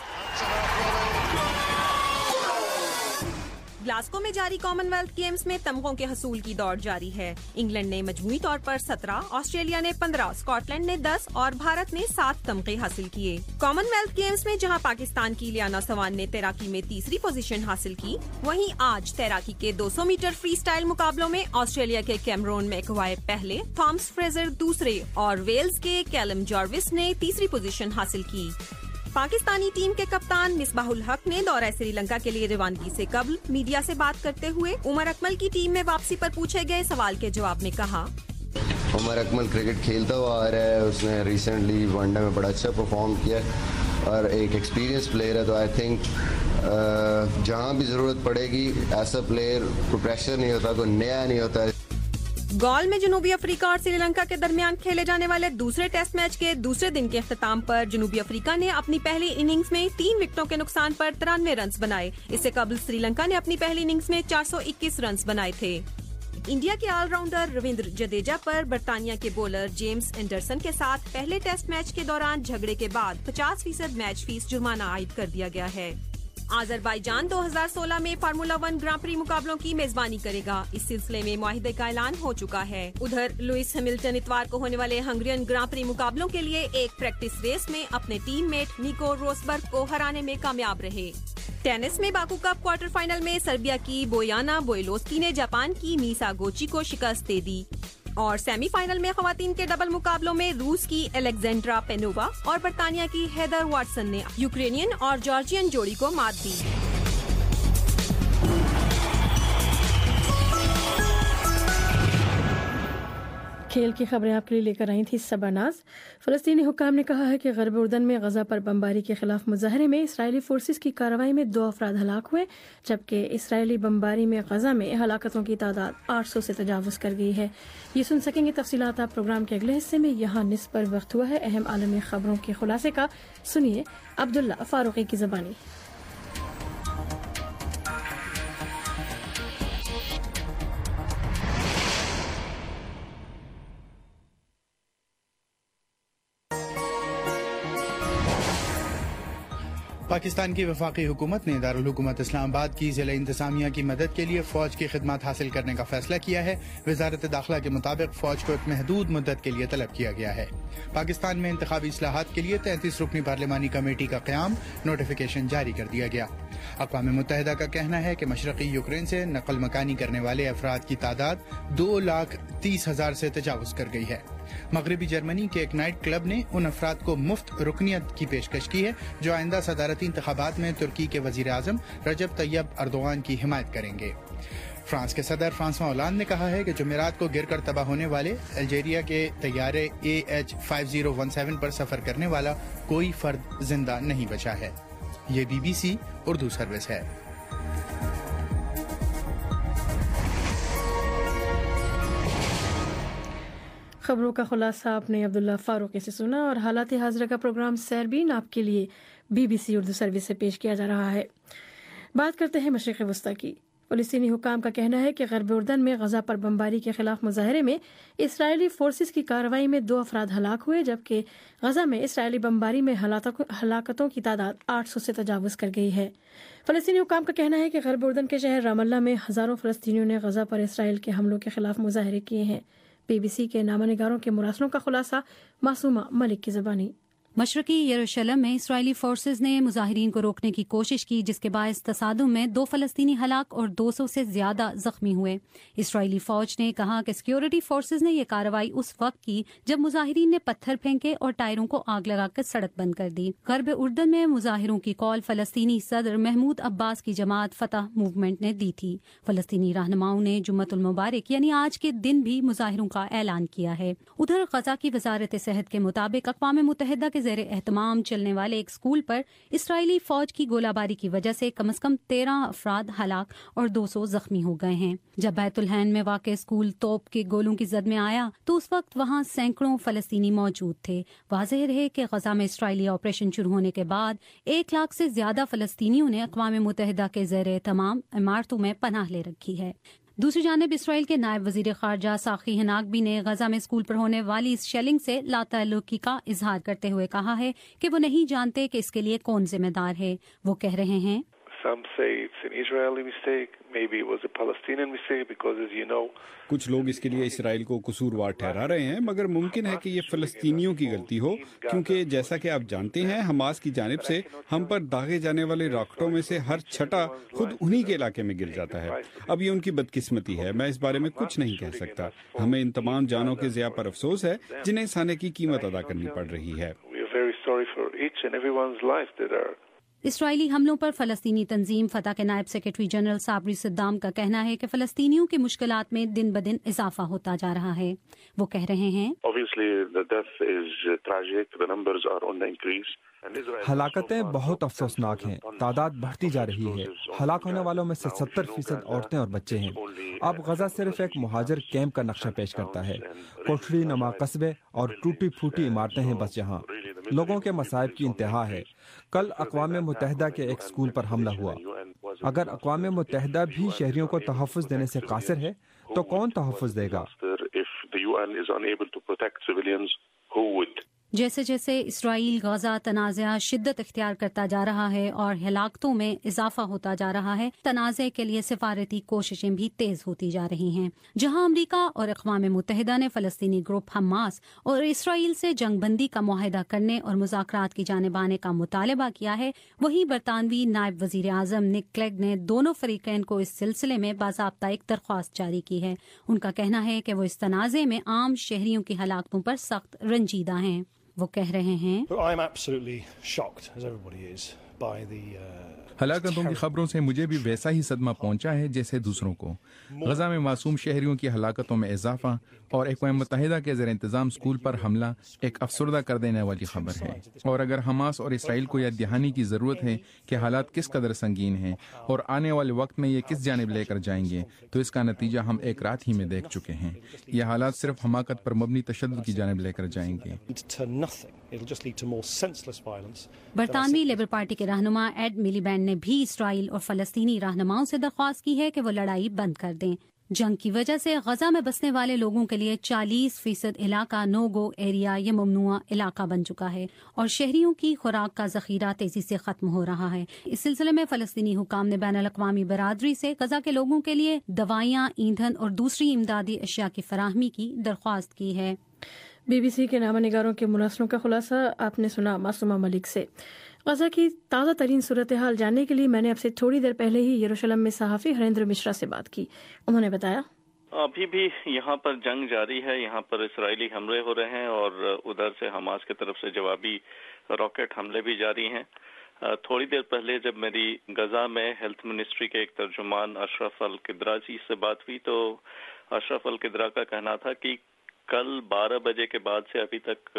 گلاسکو میں جاری کامن ویلتھ گیمز میں تمغوں کے حصول کی دوڑ جاری ہے. انگلینڈ نے مجموعی طور پر 17، آسٹریلیا نے 15، اسکاٹ لینڈ نے 10 اور بھارت نے 7 تمغے حاصل کیے. کامن ویلتھ گیمز میں جہاں پاکستان کی لیانا سوان نے تیراکی میں تیسری پوزیشن حاصل کی، وہیں آج تیراکی کے 200 میٹر فری سٹائل مقابلوں میں آسٹریلیا کے کیمرون میکوائے پہلے، تھامس فریزر دوسرے اور ویلز کے کیلم جاروس نے تیسری پوزیشن حاصل کی. پاکستانی ٹیم کے کپتان مصباح الحق نے دورہ سری لنکا کے لیے روانگی سے قبل میڈیا سے بات کرتے ہوئے عمر اکمل کی ٹیم میں واپسی پر پوچھے گئے سوال کے جواب میں کہا، عمر اکمل کرکٹ کھیلتا ہوا آ رہا ہے، اس نے ریسنٹلی ون ڈے میں بڑا اچھا پرفارم کیا اور ایک ایکسپیرینس پلیئر ہے، تو آئی تھنک جہاں بھی ضرورت پڑے گی ایسا پلیئر کوئی پریشر نہیں ہوتا، کوئی نیا نہیں ہوتا. گال میں جنوبی افریقہ اور سری لنکا کے درمیان کھیلے جانے والے دوسرے ٹیسٹ میچ کے دوسرے دن کے اختتام پر جنوبی افریقہ نے اپنی پہلی اننگز میں 3 وکٹوں کے نقصان پر 93 رنز بنائے. اس سے قبل سری لنکا نے اپنی پہلی اننگز میں 421 رنز بنائے تھے. انڈیا کے آل راؤنڈر رویندر جڈیجا پر برطانیہ کے بولر جیمز اینڈرسن کے ساتھ پہلے ٹیسٹ میچ کے دوران جھگڑے کے بعد 50% میچ فیس جرمانہ عائد کر دیا گیا ہے. آذربائیجان 2016 میں فارمولا 1 گراں پری مقابلوں کی میزبانی کرے گا. اس سلسلے میں معاہدے کا اعلان ہو چکا ہے. ادھر لوئس ہیملٹن اتوار کو ہونے والے ہنگرین گراں پری مقابلوں کے لیے ایک پریکٹس ریس میں اپنے ٹیم میٹ نیکو روسبرگ کو ہرانے میں کامیاب رہے. ٹینس میں باکو کپ کوارٹر فائنل میں سربیا کی بویانا بوئلوسکی نے جاپان کی میسا گوچی کو شکست دے دی. اور سیمی فائنل میں خواتین کے ڈبل مقابلوں میں روس کی الیگزینڈرا پینووا اور برطانیہ کی ہیدر واٹسن نے یوکرینین اور جارجین جوڑی کو مات دی. کھیل کی خبریں آپ کے لیے لے کر آئی تھی سباناز. فلسطینی حکام نے کہا ہے کہ غرب اردن میں غزہ پر بمباری کے خلاف مظاہرے میں اسرائیلی فورسز کی کارروائی میں 2 افراد ہلاک ہوئے، جبکہ اسرائیلی بمباری میں غزہ میں ہلاکتوں کی تعداد 800 سے تجاوز کر گئی ہے. یہ سن سکیں گے تفصیلات آپ پروگرام کے اگلے حصے میں. یہاں نصف پر وقت ہوا ہے اہم عالمی خبروں کے خلاصے کا. سنیے عبداللہ فاروقی کی زبانی. پاکستان کی وفاقی حکومت نے دارالحکومت اسلام آباد کی ضلع انتظامیہ کی مدد کے لیے فوج کی خدمات حاصل کرنے کا فیصلہ کیا ہے. وزارت داخلہ کے مطابق فوج کو ایک محدود مدت کے لیے طلب کیا گیا ہے. پاکستان میں انتخابی اصلاحات کے لیے 33 رکنی پارلیمانی کمیٹی کا قیام، نوٹیفیکیشن جاری کر دیا گیا. اقوام متحدہ کا کہنا ہے کہ مشرقی یوکرین سے نقل مکانی کرنے والے افراد کی تعداد 2,30,000 سے تجاوز کر گئی ہے. مغربی جرمنی کے ایک نائٹ کلب نے ان افراد کو مفت رکنیت کی پیشکش کی ہے جو آئندہ صدارتی انتخابات میں ترکی کے وزیر اعظم رجب طیب اردوغان کی حمایت کریں گے. فرانس کے صدر فرانسوا ہولانڈ نے کہا ہے کہ جمعرات کو گر کر تباہ ہونے والے الجیریا کے طیارے AH5017 پر سفر کرنے والا کوئی فرد زندہ نہیں بچا ہے۔ یہ BBC اردو سروس ہے۔ خبروں کا خلاصہ آپ نے عبداللہ فاروقی سے سنا، اور حالات حاضرہ کا پروگرام سیربین آپ کے لیے BBC اردو سروس سے پیش کیا جا رہا ہے۔ بات کرتے ہیں مشرق وسطی کی۔ فلسطینی حکام کا کہنا ہے کہ غرب اردن میں غزہ پر بمباری کے خلاف مظاہرے میں اسرائیلی فورسز کی کارروائی میں 2 افراد ہلاک ہوئے، جبکہ غزہ میں اسرائیلی بمباری میں ہلاکتوں کی تعداد 800 سے تجاوز کر گئی ہے۔ فلسطینی حکام کا کہنا ہے کہ غرب اردن کے شہر رام اللہ میں ہزاروں فلسطینیوں نے غزہ پر اسرائیل کے حملوں کے خلاف مظاہرے کیے ہیں۔ BBC کے نامہ نگاروں کے مراسلوں کا خلاصہ معصومہ ملک کی زبانی۔ مشرقی یروشلم میں اسرائیلی فورسز نے مظاہرین کو روکنے کی کوشش کی، جس کے باعث تصادم میں 2 فلسطینی ہلاک اور 200 سے زیادہ زخمی ہوئے۔ اسرائیلی فوج نے کہا کہ سیکیورٹی فورسز نے یہ کارروائی اس وقت کی جب مظاہرین نے پتھر پھینکے اور ٹائروں کو آگ لگا کر سڑک بند کر دی۔ غرب اردن میں مظاہروں کی کال فلسطینی صدر محمود عباس کی جماعت فتح موومنٹ نے دی تھی۔ فلسطینی رہنماؤں نے جمعۃ المبارک یعنی آج کے دن بھی مظاہروں کا اعلان کیا ہے۔ ادھر غزہ کی وزارت صحت کے مطابق اقوام متحدہ کے زیر اہتمام چلنے والے ایک اسکول پر اسرائیلی فوج کی گولہ باری کی وجہ سے کم از کم 13 افراد ہلاک اور 200 زخمی ہو گئے ہیں۔ جب بیت الحین میں واقع اسکول توپ کے گولوں کی زد میں آیا تو اس وقت وہاں سینکڑوں فلسطینی موجود تھے۔ واضح رہے کہ غزہ میں اسرائیلی آپریشن شروع ہونے کے بعد 1 لاکھ سے زیادہ فلسطینیوں نے اقوام متحدہ کے زیر اہتمام عمارتوں میں پناہ لے رکھی ہے۔ دوسری جانب اسرائیل کے نائب وزیر خارجہ ساخی ہناگبی نے غزہ میں اسکول پر ہونے والی اس شیلنگ سے لا تعلقی کا اظہار کرتے ہوئے کہا ہے کہ وہ نہیں جانتے کہ اس کے لیے کون ذمہ دار ہے۔ وہ کہہ رہے ہیں کچھ لوگ اس کے لیے اسرائیل کو قصوروار ٹھہرا رہے ہیں، مگر ممکن ہے کہ یہ فلسطینیوں کی غلطی ہو، کیونکہ جیسا کہ آپ جانتے ہیں حماس کی جانب سے ہم پر داغے جانے والے راکٹوں میں سے ہر چھٹا خود انہی کے علاقے میں گر جاتا ہے۔ اب یہ ان کی بدقسمتی ہے، میں اس بارے میں کچھ نہیں کہہ سکتا۔ ہمیں ان تمام جانوں کے ضیاع پر افسوس ہے جنہیں سانے کی قیمت ادا کرنی پڑ رہی ہے۔ اسرائیلی حملوں پر فلسطینی تنظیم فتح کے نائب سیکرٹری جنرل صابری صدام کا کہنا ہے کہ فلسطینیوں کی مشکلات میں دن بدن اضافہ ہوتا جا رہا ہے۔ وہ کہہ رہے ہیں ہلاکتیں بہت افسوسناک ہیں، تعداد بڑھتی جا رہی ہے۔ ہلاک ہونے والوں میں سے 70% عورتیں اور بچے ہیں۔ اب غزہ صرف ایک مہاجر کیمپ کا نقشہ پیش کرتا ہے۔ کوٹھڑی نما قصبے اور ٹوٹی پھوٹی عمارتیں ہیں بس جہاں۔ لوگوں کے مصائب کی انتہا ہے۔ کل اقوام متحدہ کے ایک اسکول پر حملہ ہوا۔ اگر اقوام متحدہ بھی شہریوں کو تحفظ دینے سے قاصر ہے تو کون تحفظ دے گا؟ جیسے جیسے اسرائیل غزہ تنازع شدت اختیار کرتا جا رہا ہے اور ہلاکتوں میں اضافہ ہوتا جا رہا ہے، تنازع کے لیے سفارتی کوششیں بھی تیز ہوتی جا رہی ہیں۔ جہاں امریکہ اور اقوام متحدہ نے فلسطینی گروپ حماس اور اسرائیل سے جنگ بندی کا معاہدہ کرنے اور مذاکرات کی جانب آنے کا مطالبہ کیا ہے، وہیں برطانوی نائب وزیر اعظم نک کلیگ نے دونوں فریقین کو اس سلسلے میں باضابطہ ایک درخواست جاری کی ہے۔ ان کا کہنا ہے کہ وہ اس تنازع میں عام شہریوں کی ہلاکتوں پر سخت رنجیدہ ہیں۔ وہ کہہ رہے ہیں ہلاکتوں کی خبروں سے مجھے بھی ویسا ہی صدمہ پہنچا ہے جیسے دوسروں کو۔ غزہ میں معصوم شہریوں کی ہلاکتوں میں اضافہ اور اقوام متحدہ کے زیر انتظام اسکول پر حملہ ایک افسردہ کر دینے والی خبر ہے، اور اگر حماس اور اسرائیل کو یاد دہانی کی ضرورت ہے کہ حالات کس قدر سنگین ہیں اور آنے والے وقت میں یہ کس جانب لے کر جائیں گے، تو اس کا نتیجہ ہم ایک رات ہی میں دیکھ چکے ہیں۔ یہ حالات صرف حماقت پر مبنی تشدد کی جانب لے کر جائیں گے۔ برطانوی لیبر پارٹی کے رہنما ایڈ میلیبینڈ نے بھی اسرائیل اور فلسطینی رہنماؤں سے درخواست کی ہے کہ وہ لڑائی بند کر دیں۔ جنگ کی وجہ سے غزہ میں بسنے والے لوگوں کے لیے 40% علاقہ نو گو ایریا یا ممنوعہ علاقہ بن چکا ہے اور شہریوں کی خوراک کا ذخیرہ تیزی سے ختم ہو رہا ہے۔ اس سلسلے میں فلسطینی حکام نے بین الاقوامی برادری سے غزہ کے لوگوں کے لیے دوائیاں، ایندھن اور دوسری امدادی اشیاء کی فراہمی کی درخواست کی ہے۔ BBC کے نامہ نگاروں کے مراسلوں کا خلاصہ آپ نے سنا معصومہ ملک سے۔ غزہ کی تازہ ترین صورتحال جاننے کے لیے میں نے اب سے تھوڑی دیر پہلے ہی یروشلم میں صحافی ہریندر مشرا سے بات کی۔ انہوں نے بتایا ابھی بھی یہاں پر جنگ جاری ہے، یہاں پر اسرائیلی حملے ہو رہے ہیں اور ادھر سے حماس کی طرف سے جوابی راکٹ حملے بھی جاری ہیں۔ थोड़ी देर पहले जब मेरी गजा में हेल्थ मिनिस्ट्री के एक तर्जुमान अशरफ अल किद्रा जी से बात हुई तो अशरफ अल किद्रा का कहना था कि कल 12 बजे के बाद से अभी तक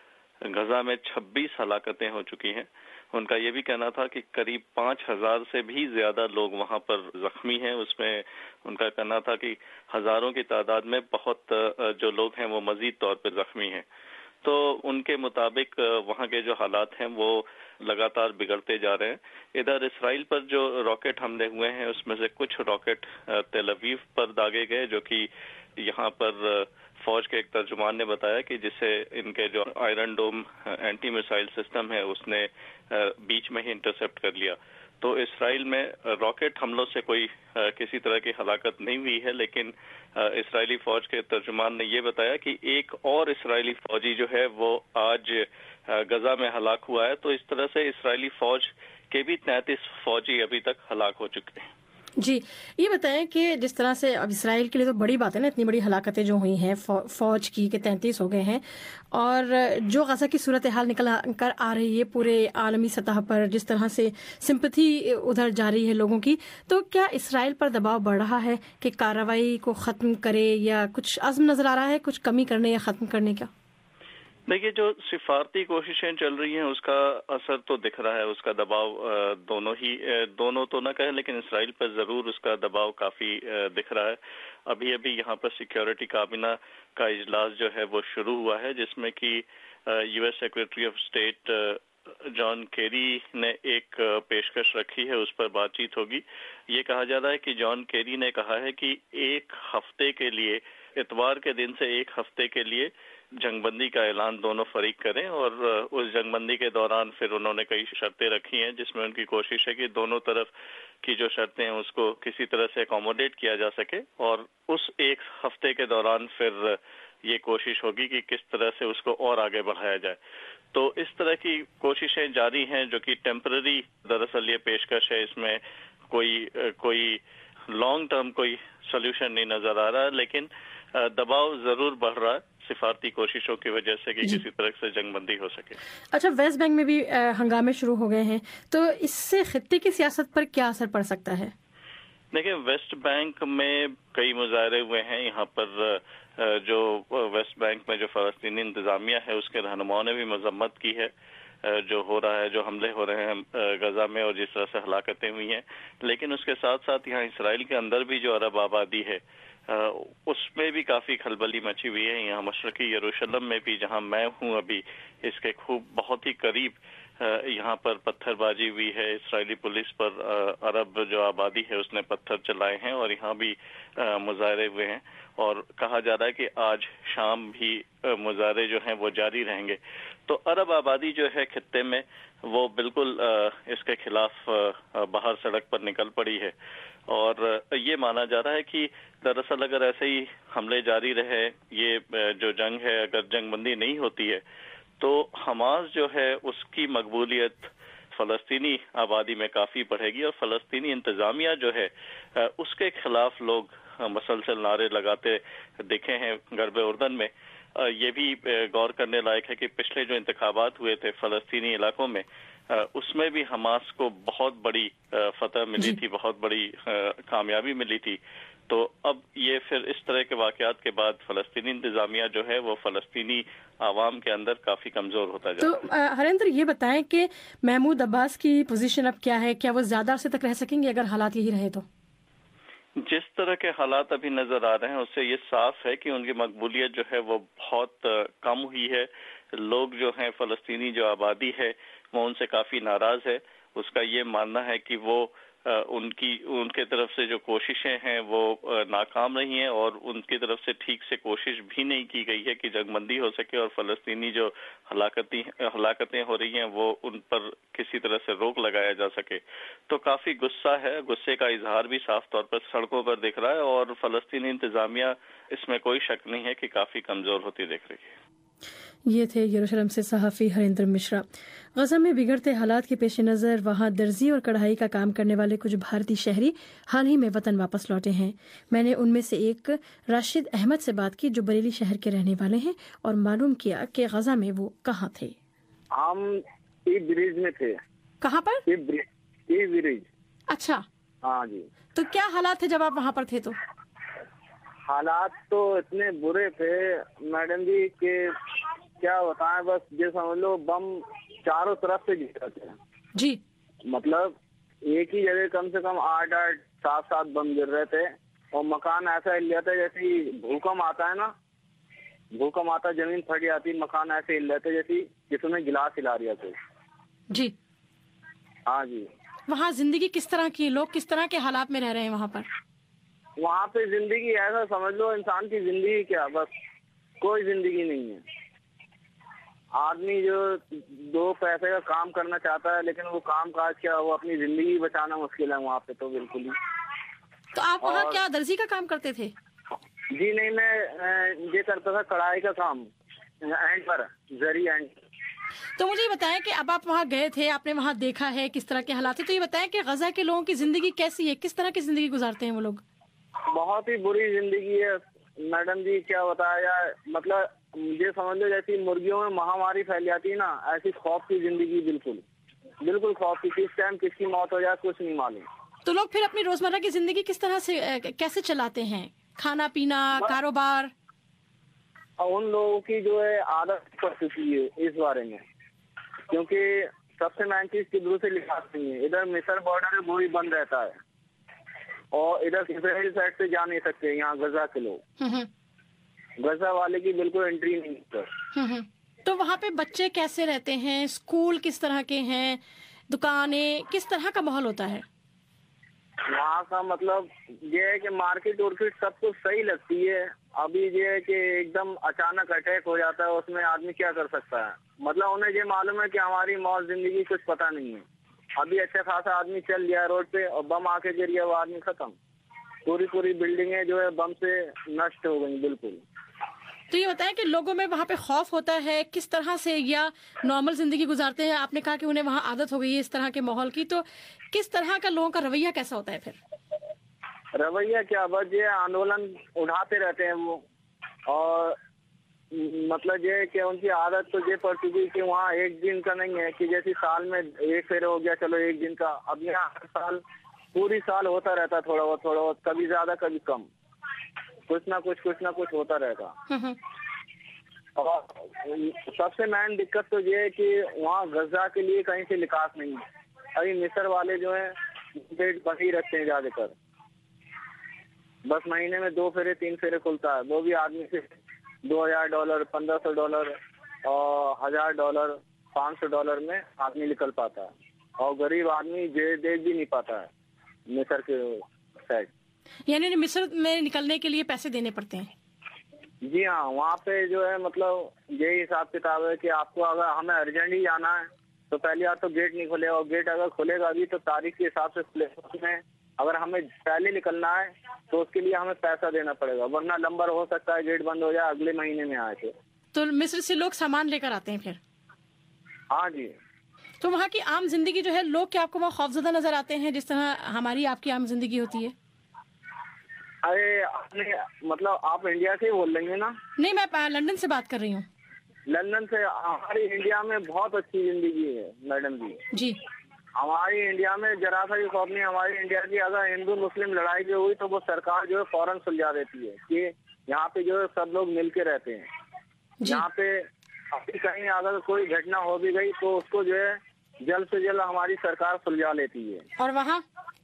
गजा में 26 हलाकतें हो चुकी हैं। उनका ये भी कहना था कि करीब 5000 से भी ज्यादा लोग वहां पर जख्मी हैं। उसमें उनका कहना था कि हजारों की तादाद में बहुत जो लोग हैं वो मजीद तौर पर जख्मी हैं। तो उनके मुताबिक वहां के जो हालात हैं वो लगातार बिगड़ते जा रहे हैं। इधर इसराइल पर जो रॉकेट हमले हुए हैं उसमें से कुछ रॉकेट तेल अवीव पर दागे गए, जो कि यहाँ पर फौज के एक तर्जुमान ने बताया कि जिसे इनके जो iron dome anti missile system है उसने बीच में ही इंटरसेप्ट कर लिया। तो इसराइल में रॉकेट हमलों से कोई किसी तरह की हलाकत नहीं हुई है, लेकिन इसराइली फौज के तर्जुमान ने ये बताया कि एक और इसराइली फौजी जो है वो आज गजा में हलाक हुआ है। तो इस तरह से इसराइली फौज के भी 33 फौजी अभी तक हलाक हो चुके हैं। जी, ये बताएं कि जिस तरह से अब इसराइल के लिए तो बड़ी बात है ना, इतनी बड़ी हलाकतें जो हुई हैं फौज की के 33 हो गए हैं, और जो गजा की सूरत हाल निकल कर आ रही है पूरे आलमी सतह पर, जिस तरह से सिंपैथी उधर जारी है लोगों की, तो क्या इसराइल पर दबाव बढ़ रहा है कि कार्रवाई को ख़त्म करे, या कुछ अज़्म नज़र आ रहा है कुछ कमी करने या ख़त्म करने का? देखिए, जो सिफारती कोशिशें चल रही हैं उसका असर तो दिख रहा है। उसका दबाव दोनों तो न कहें, लेकिन इसराइल पर जरूर उसका दबाव काफी दिख रहा है। अभी अभी यहाँ पर सिक्योरिटी काबिना का इजलास जो है वो शुरू हुआ है, जिसमें कि US secretary of state John Kerry ने एक पेशकश रखी है, उस पर बातचीत होगी। ये कहा जा रहा है कि जॉन केरी ने कहा है कि एक हफ्ते के लिए, इतवार के दिन से एक हफ्ते के लिए जंगबंदी का ऐलान दोनों फरीक करें, और उस जंगबंदी के दौरान फिर उन्होंने कई शर्तें रखी हैं, जिसमें उनकी कोशिश है कि दोनों तरफ की जो शर्तें हैं उसको किसी तरह से अकोमोडेट किया जा सके, और उस एक हफ्ते के दौरान फिर ये कोशिश होगी कि किस तरह से उसको और आगे बढ़ाया जाए। तो इस तरह की कोशिशें जारी हैं, जो कि टेम्पररी दरअसल ये पेशकश है, इसमें कोई लॉन्ग टर्म कोई सोल्यूशन नहीं नजर आ रहा है, लेकिन दबाव जरूर बढ़ रहा है सिफारती कोशिशों की वजह से कि किसी तरह से जंगबंदी हो सके। अच्छा, वेस्ट बैंक में भी हंगामे शुरू हो गए हैं, तो इससे खित्ते की सियासत पर क्या असर पड़ सकता है? देखिए, वेस्ट बैंक में कई मुजाहरे हुए हैं। यहाँ पर जो वेस्ट बैंक में जो फलस्तीनी इंतजामिया है उसके रहनुमाओं ने भी मजम्मत की है जो हो रहा है, जो हमले हो रहे हैं गजा में और जिस तरह से हलाकतें हुई हैं। लेकिन उसके साथ साथ यहाँ इसराइल के अंदर भी जो अरब आबादी है उसमें भी काफी खलबली मची हुई है। यहाँ मशरकी यरूशलेम में भी, जहाँ मैं हूँ अभी, इसके खूब बहुत ही करीब यहाँ पर पत्थरबाजी हुई है। इसराइली पुलिस पर अरब जो आबादी है उसने पत्थर चलाए हैं और यहाँ भी मुजाहरे हुए हैं, और कहा जा रहा है कि आज शाम भी मुजाहरे जो हैं वो जारी रहेंगे। तो अरब आबादी जो है खित्ते में वो बिल्कुल इसके खिलाफ बाहर सड़क पर निकल पड़ी है, और ये माना जा रहा है कि दरअसल अगर ऐसे ही हमले जारी रहे, ये जो जंग है, अगर जंगबंदी नहीं होती है, तो हमास जो है उसकी मकबूलियत फलस्तीनी आबादी में काफी बढ़ेगी, और फलस्तीनी इंतजामिया जो है उसके खिलाफ लोग मसलसल नारे लगाते दिखे हैं गरबे उर्दन में। ये भी गौर करने लायक है कि पिछले जो इंतखाबात हुए थे फलस्तीनी इलाकों में, उसमें भी हमास को बहुत बड़ी फतह मिली थी, बहुत बड़ी कामयाबी मिली थी। तो अब ये फिर इस तरह के वाकयात के बाद फलस्तीनी इंतजामिया जो है वो फलस्तीनी आवाम के अंदर काफी कमजोर होता जा रहा है। तो हरेंद्र, ये बताएं कि महमूद अब्बास की पोजीशन अब क्या है? क्या वो ज्यादा अरसे तक रह सकेंगे अगर हालात यही रहे तो? जिस तरह के हालात अभी नजर आ रहे हैं उससे ये साफ है कि उनकी मकबूलियत जो है वो बहुत कम हुई है। लोग जो हैं, फलस्तीनी जो आबादी है वो उनसे काफी नाराज है। उसका ये मानना है कि वो उनके तरफ से जो कोशिशें हैं वो नाकाम रही हैं, और उनकी तरफ से ठीक से कोशिश भी नहीं की गई है कि जंगबंदी हो सके और फलस्तीनी जो हलाकतें हो रही हैं वो उन पर किसी तरह से रोक लगाया जा सके। तो काफी गुस्सा है, गुस्से का इजहार भी साफ तौर पर सड़कों पर दिख रहा है, और फलस्तीनी इंतजामिया इसमें कोई शक नहीं है कि काफी कमजोर होती दिख रही है। ये थे यरूशलेम से सहाफ़ी हरेंद्र मिश्रा। गजा में बिगड़ते हालात के पेश नज़र वहाँ दर्जी और कढ़ाई का काम करने वाले कुछ भारतीय शहरी हाल ही में वतन वापस लौटे हैं। मैंने उनमें से एक राशिद अहमद से बात की जो बरेली शहर के रहने वाले हैं, और मालूम किया कि गजा में वो कहाँ थे। हम ई ब्रिज में थे, कहाँ पर? T bridge. अच्छा, हाँ जी। तो क्या हालात थे जब आप वहाँ पर थे? तो हालात तो इतने बुरे थे मैडम जी कि क्या बताएं, बस ये समझ लो बम चारों तरफ से गिर रहे थे जी। मतलब एक ही जगह कम से कम 8-8, 7-7 बम गिर रहे थे और मकान ऐसा हिल जाता है जैसे भूकंप आता है ना, भूकंप आता, जमीन फट जाती, मकान ऐसे हिल जाते जैसे जिसमें गिलास हिला रहा थे जी। हाँ जी। वहाँ जिंदगी किस तरह की, लोग किस तरह के हालात में रह रहे हैं वहाँ पर? वहाँ पे जिंदगी ऐसा समझ लो, इंसान की जिंदगी क्या, बस कोई जिंदगी नहीं है। आदमी जो 2 पैसे का काम करना चाहता है लेकिन वो काम काज क्या, वो अपनी जिंदगी बचाना मुश्किल है वहाँ पे तो बिल्कुल ही। तो आप वहाँ क्या दर्जी का काम करते थे? जी नहीं, मैं ये करता था कढ़ाई का काम, एंड पर जरी एंड। तो मुझे ये बताएं कि अब आप वहाँ गए थे, आपने वहाँ देखा है किस तरह के हालात है, तो ये बताएं कि गजा के लोगों की जिंदगी कैसी है, किस तरह की जिंदगी गुजारते हैं वो लोग? बहुत ही बुरी जिंदगी है मैडम जी, क्या बताया जाए, मतलब ये समझ लो जैसी मुर्गियों में महामारी फैल जाती है ना, ऐसी खौफ की जिंदगी, बिल्कुल खौफ की, किस टाइम किसकी मौत हो जाए कुछ नहीं मालूम। तो लोग फिर अपनी रोजमर्रा की जिंदगी किस तरह से कैसे चलाते हैं, खाना पीना, कारोबार? उन लोगों की जो है आदत पड़ चुकी है इस बारे में, क्योंकि सबसे मेन चीज किधरों से लिहाज नहीं है। इधर मिस्र बॉर्डर है वो भी बंद रहता है और इधर इजराइल साइड से जा नहीं सकते यहाँ गजा के लोग, गजा वाले की बिल्कुल एंट्री नहीं है। तो वहाँ पे बच्चे कैसे रहते हैं, स्कूल किस तरह के हैं, दुकानें, किस तरह का माहौल होता है वहाँ का? मतलब ये है कि मार्केट वार्केट सब कुछ सही लगती है, अभी ये है कि एकदम अचानक अटैक हो जाता है, उसमें आदमी क्या कर सकता है। मतलब उन्हें ये मालूम है कि हमारी मौत जिंदगी कुछ पता नहीं है। अभी अच्छा खासा आदमी चल गया रोड पे और बम आके गिर गया, वो आदमी खत्म, पूरी बिल्डिंगें जो है बम से नष्ट हो गई बिल्कुल। तो ये बताएं कि लोगों में वहाँ पे खौफ होता है किस तरह से, या नॉर्मल जिंदगी गुजारते हैं? आपने कहा कि उन्हें वहाँ आदत हो गई है इस तरह के माहौल की, तो किस तरह का लोगों का रवैया कैसा होता है फिर? रवैया क्या, बस ये आंदोलन उठाते रहते हैं वो, और मतलब ये कि उनकी आदत तो ये पड़ चुकी कि वहाँ एक दिन का नहीं है कि जैसे साल में एक फेरे हो गया चलो एक दिन का, अब यहाँ हर साल पूरी साल होता रहता, थोड़ा बहुत, कभी ज्यादा कभी कम, कुछ ना कुछ होता रहता। और सबसे मेन दिक्कत तो ये है कि वहाँ गजा के लिए कहीं से निकास नहीं है। अभी मिस्र वाले जो है पेट बंद ही रखते हैं ज्यादातर, बस महीने में 2 फेरे 3 फेरे खुलता है, वो भी आदमी से $2000, $1500 और $1000, $500 में आदमी निकल पाता है, और गरीब आदमी देख भी नहीं पाता है मिस्र के साइड। यानी मिस्र में निकलने के लिए पैसे देने पड़ते हैं? जी हाँ, वहाँ पे जो है मतलब यही हिसाब किताब है कि आपको अगर हमें अर्जेंट ही जाना है तो पहली बार तो गेट नहीं खुलेगा, और गेट अगर खुलेगा भी तो तारीख के हिसाब से खुलेगा, उसमें अगर हमें पहले निकलना है तो उसके लिए हमें पैसा देना पड़ेगा, वरना नंबर हो सकता है गेट बंद हो जाए अगले महीने में आए थे। तो मिस्र से लोग सामान लेकर आते हैं फिर? हाँ जी। तो वहाँ की आम जिंदगी जो है, लोग क्या आपको वहाँ खौफजदा नजर आते हैं जिस तरह हमारी आपकी आम जिंदगी होती है? अरे आपने मतलब आप इंडिया से ही बोल रही हैं ना? नहीं, मैं लंदन से बात कर रही हूँ। लंदन से? हमारी इंडिया में बहुत अच्छी जिंदगी है मैडम जी। जी, हमारी इंडिया में जरा सा भी खौफ नहीं। हमारी इंडिया की अगर हिंदू मुस्लिम लड़ाई भी हुई तो वो सरकार जो है फौरन सुलझा देती है कि यहाँ पे जो है सब लोग मिल के रहते हैं। यहाँ पे अभी कहीं अगर कोई घटना हो भी गई तो उसको जो है जल्द से जल्द हमारी सरकार सुलझा लेती है। और वहाँ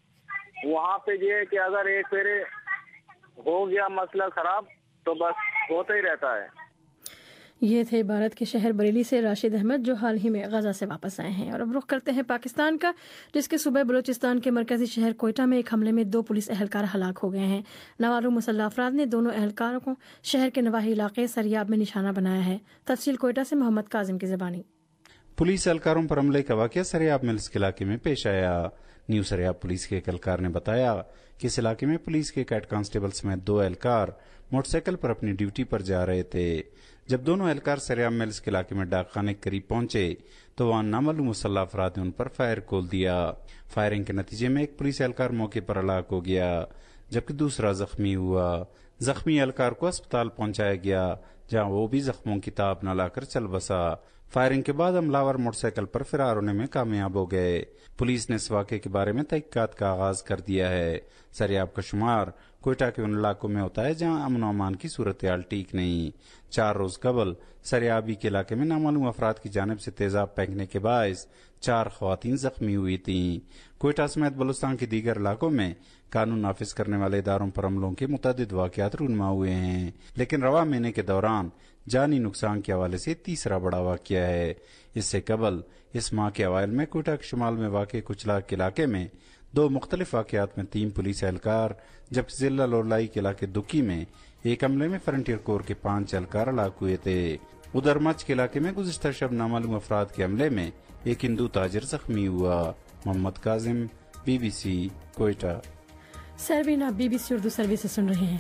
पे जो है कि अगर एक फेरे हो गया मसला खराब तो बस होता ही रहता है। ये थे भारत के शहर बरेली से राशिद अहमद, जो हाल ही में गजा से वापस आए हैं। और अब रुख करते हैं पाकिस्तान का, जिसके सूबे बलूचिस्तान के मरकजी शहर कोयटा में एक हमले में 2 पुलिस एहलकार हलाक हो गए हैं। नवारू मुसल्लह अफराद ने दोनों एहलकारों को शहर के नवाही इलाके सरियाब में निशाना बनाया है। तफसील कोयटा से मोहम्मद काजिम की ज़बानी। पुलिस एहलकारों पर हमले का वाक़या सरियाब मिल्स के इलाके में पेश आया। न्यू सरियाब पुलिस के एक एहलकार ने बताया कि इस इलाके में पुलिस के कैट कांस्टेबल समेत 2 एहलकार मोटरसाइकिल पर अपनी ड्यूटी पर जा रहे थे। जब दोनों एहलकार सरियाब मिल्स के इलाके में डाकखाने के करीब पहुंचे तो वहां नामालूम मुसल्लह अफराद ने उन पर फायर खोल दिया। फायरिंग के नतीजे में एक पुलिस एहलकार मौके पर हलाक हो गया, जबकि दूसरा जख्मी हुआ। जख्मी एहलकार को अस्पताल पहुंचाया गया, जहां वो भी जख्मों की ताब न लाकर चल बसा। فائرنگ کے بعد حملہ موٹر سائیکل پر فرار ہونے میں کامیاب ہو گئے۔ پولیس نے اس واقعے کے بارے میں تحقیقات کا آغاز کر دیا ہے۔ سریاب کا شمار کوئٹہ کے ان علاقوں میں ہوتا ہے جہاں امن و امان کی صورتحال ٹھیک نہیں۔ 4 روز قبل سریابی کے علاقے میں نامعلوم افراد کی جانب سے تیزاب پھینکنے کے باعث 4 خواتین زخمی ہوئی تھیں۔ کوئٹہ سمیت بلوچستان کے دیگر علاقوں میں قانون نافذ کرنے والے اداروں پر حملوں کے متعدد واقعات رونما ہوئے ہیں، لیکن رواں مہینے کے دوران جانی نقصان کے حوالے سے تیسرا بڑا واقعہ ہے۔ اس سے قبل اس ماہ کے اوائل میں کوئٹہ کے شمال میں واقع کچلا کے علاقے میں 2 مختلف واقعات میں 3 پولیس اہلکار، جبکہ ضلع لولائی کے علاقے دکی میں ایک حملے میں فرنٹیئر کور کے 5 اہلکار ہلاک ہوئے تھے۔ ادھر مچ کے علاقے میں گزشتہ شب نامعلوم افراد کے حملے میں ایک ہندو تاجر زخمی ہوا۔ محمد کاظم، BBC کوئٹہ۔ سربین آپ BBC اردو سروس سے سن رہے ہیں۔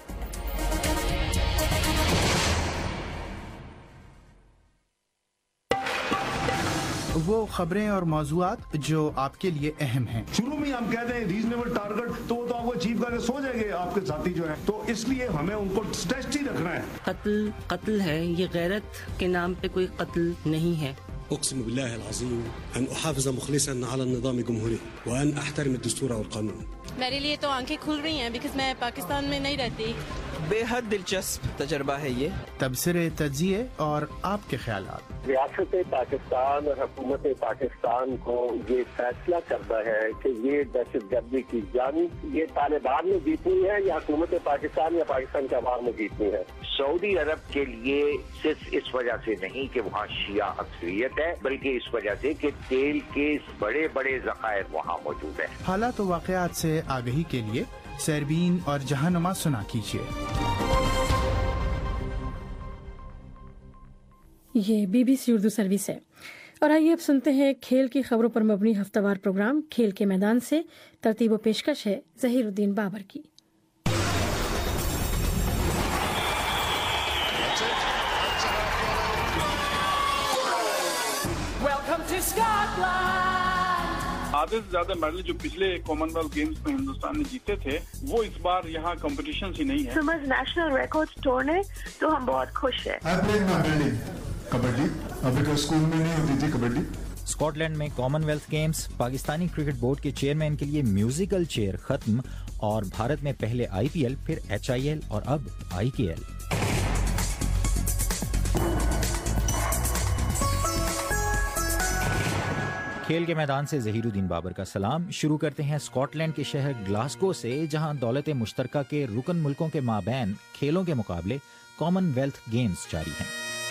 وہ خبریں اور موضوعات جو آپ کے لیے اہم ہیں۔ شروع میں ہم کہتے ہیں ریزنیبل ٹارگٹ، تو آپ کو اچیو کرنے سو جائیں گے آپ کے ساتھی جو ہیں، تو اس لیے ہمیں ان کو ٹیسٹ ہی رکھنا ہے۔ قتل ہے، یہ غیرت کے نام پہ کوئی قتل نہیں ہے۔ اقسم بالله العظيم ان احافظ مخلصا على النظام الجمهوري وان احترم الدستور والقانون۔ میرے لیے تو آنکھیں کھل رہی ہیں بیکاز میں پاکستان میں نہیں رہتی۔ بے حد دلچسپ تجربہ ہے یہ۔ تبصرے، تجزیے اور آپ کے خیالات۔ ریاست پاکستان اور حکومت پاکستان کو یہ فیصلہ کرنا ہے کہ یہ دہشت گردی کی جنگ یہ طالبان نے جیتنی ہے یا حکومت پاکستان یا پاکستان کے عوام نے جیتنی ہے۔ سعودی عرب کے لیے صرف اس وجہ سے نہیں کہ وہاں شیعہ اکثریت ہے، بلکہ اس وجہ سے کہ تیل کے بڑے بڑے ذخائر وہاں موجود ہیں۔ حالات و واقعات سے آگہی کے لیے سیربین اور جہانما سنا کیجیے۔ یہ BBC اردو سروس ہے، اور آئیے اب سنتے ہیں کھیل کی خبروں پر مبنی ہفتہ وار پروگرام کھیل کے میدان سے۔ ترتیب و پیشکش ہے ظہیر الدین بابر کی۔ آدھے سے زیادہ میڈل جو پچھلے کامن ویلتھ گیمز میں ہندوستان نے جیتے تھے وہ اس بار یہاں کمپٹیشن ہی نہیں ہے۔ نیشنل ریکارڈ توڑنے تو ہم بہت خوش ہیں۔ کبڈی ابھی تو اسکول میں نہیں ہوتی تھی کبڈی۔ اسکاٹ لینڈ میں Commonwealth Games, Pakistani cricket board کے چیئرمین کے لیے میوزیکل چیئر ختم، اور بھارت میں پہلے IPL، پھر HIL اور اب IKL۔ کھیل کے میدان سے ظہیر الدین بابر کا سلام۔ شروع کرتے ہیں اسکاٹ لینڈ کے شہر گلاسگو سے، جہاں دولت مشترکہ کے رکن ملکوں کے مابین کھیلوں کے مقابلے کامن ویلتھ گیمز جاری ہیں۔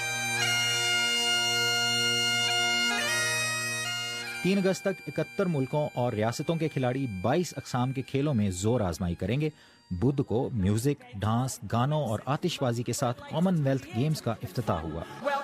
3 اگست تک 71 ملکوں اور ریاستوں کے کھلاڑی 22 اقسام کے کھیلوں میں زور آزمائی کریں گے۔ بدھ کو میوزک، ڈانس، گانوں اور آتش بازی کے ساتھ کامن ویلتھ گیمز کا افتتاح ہوا۔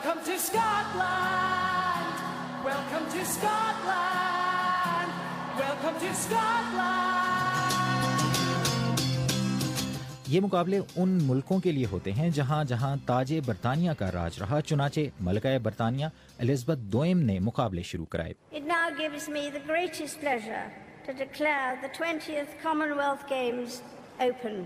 یہ مقابلے ان ملکوں کے لیے ہوتے ہیں جہاں جہاں تاج برطانیہ کا راج رہا، چنانچہ ملکہ برطانیہ الزبتھ دوئم نے مقابلے شروع کرائے۔ It now gives me the greatest pleasure to declare the 20th Commonwealth Games open.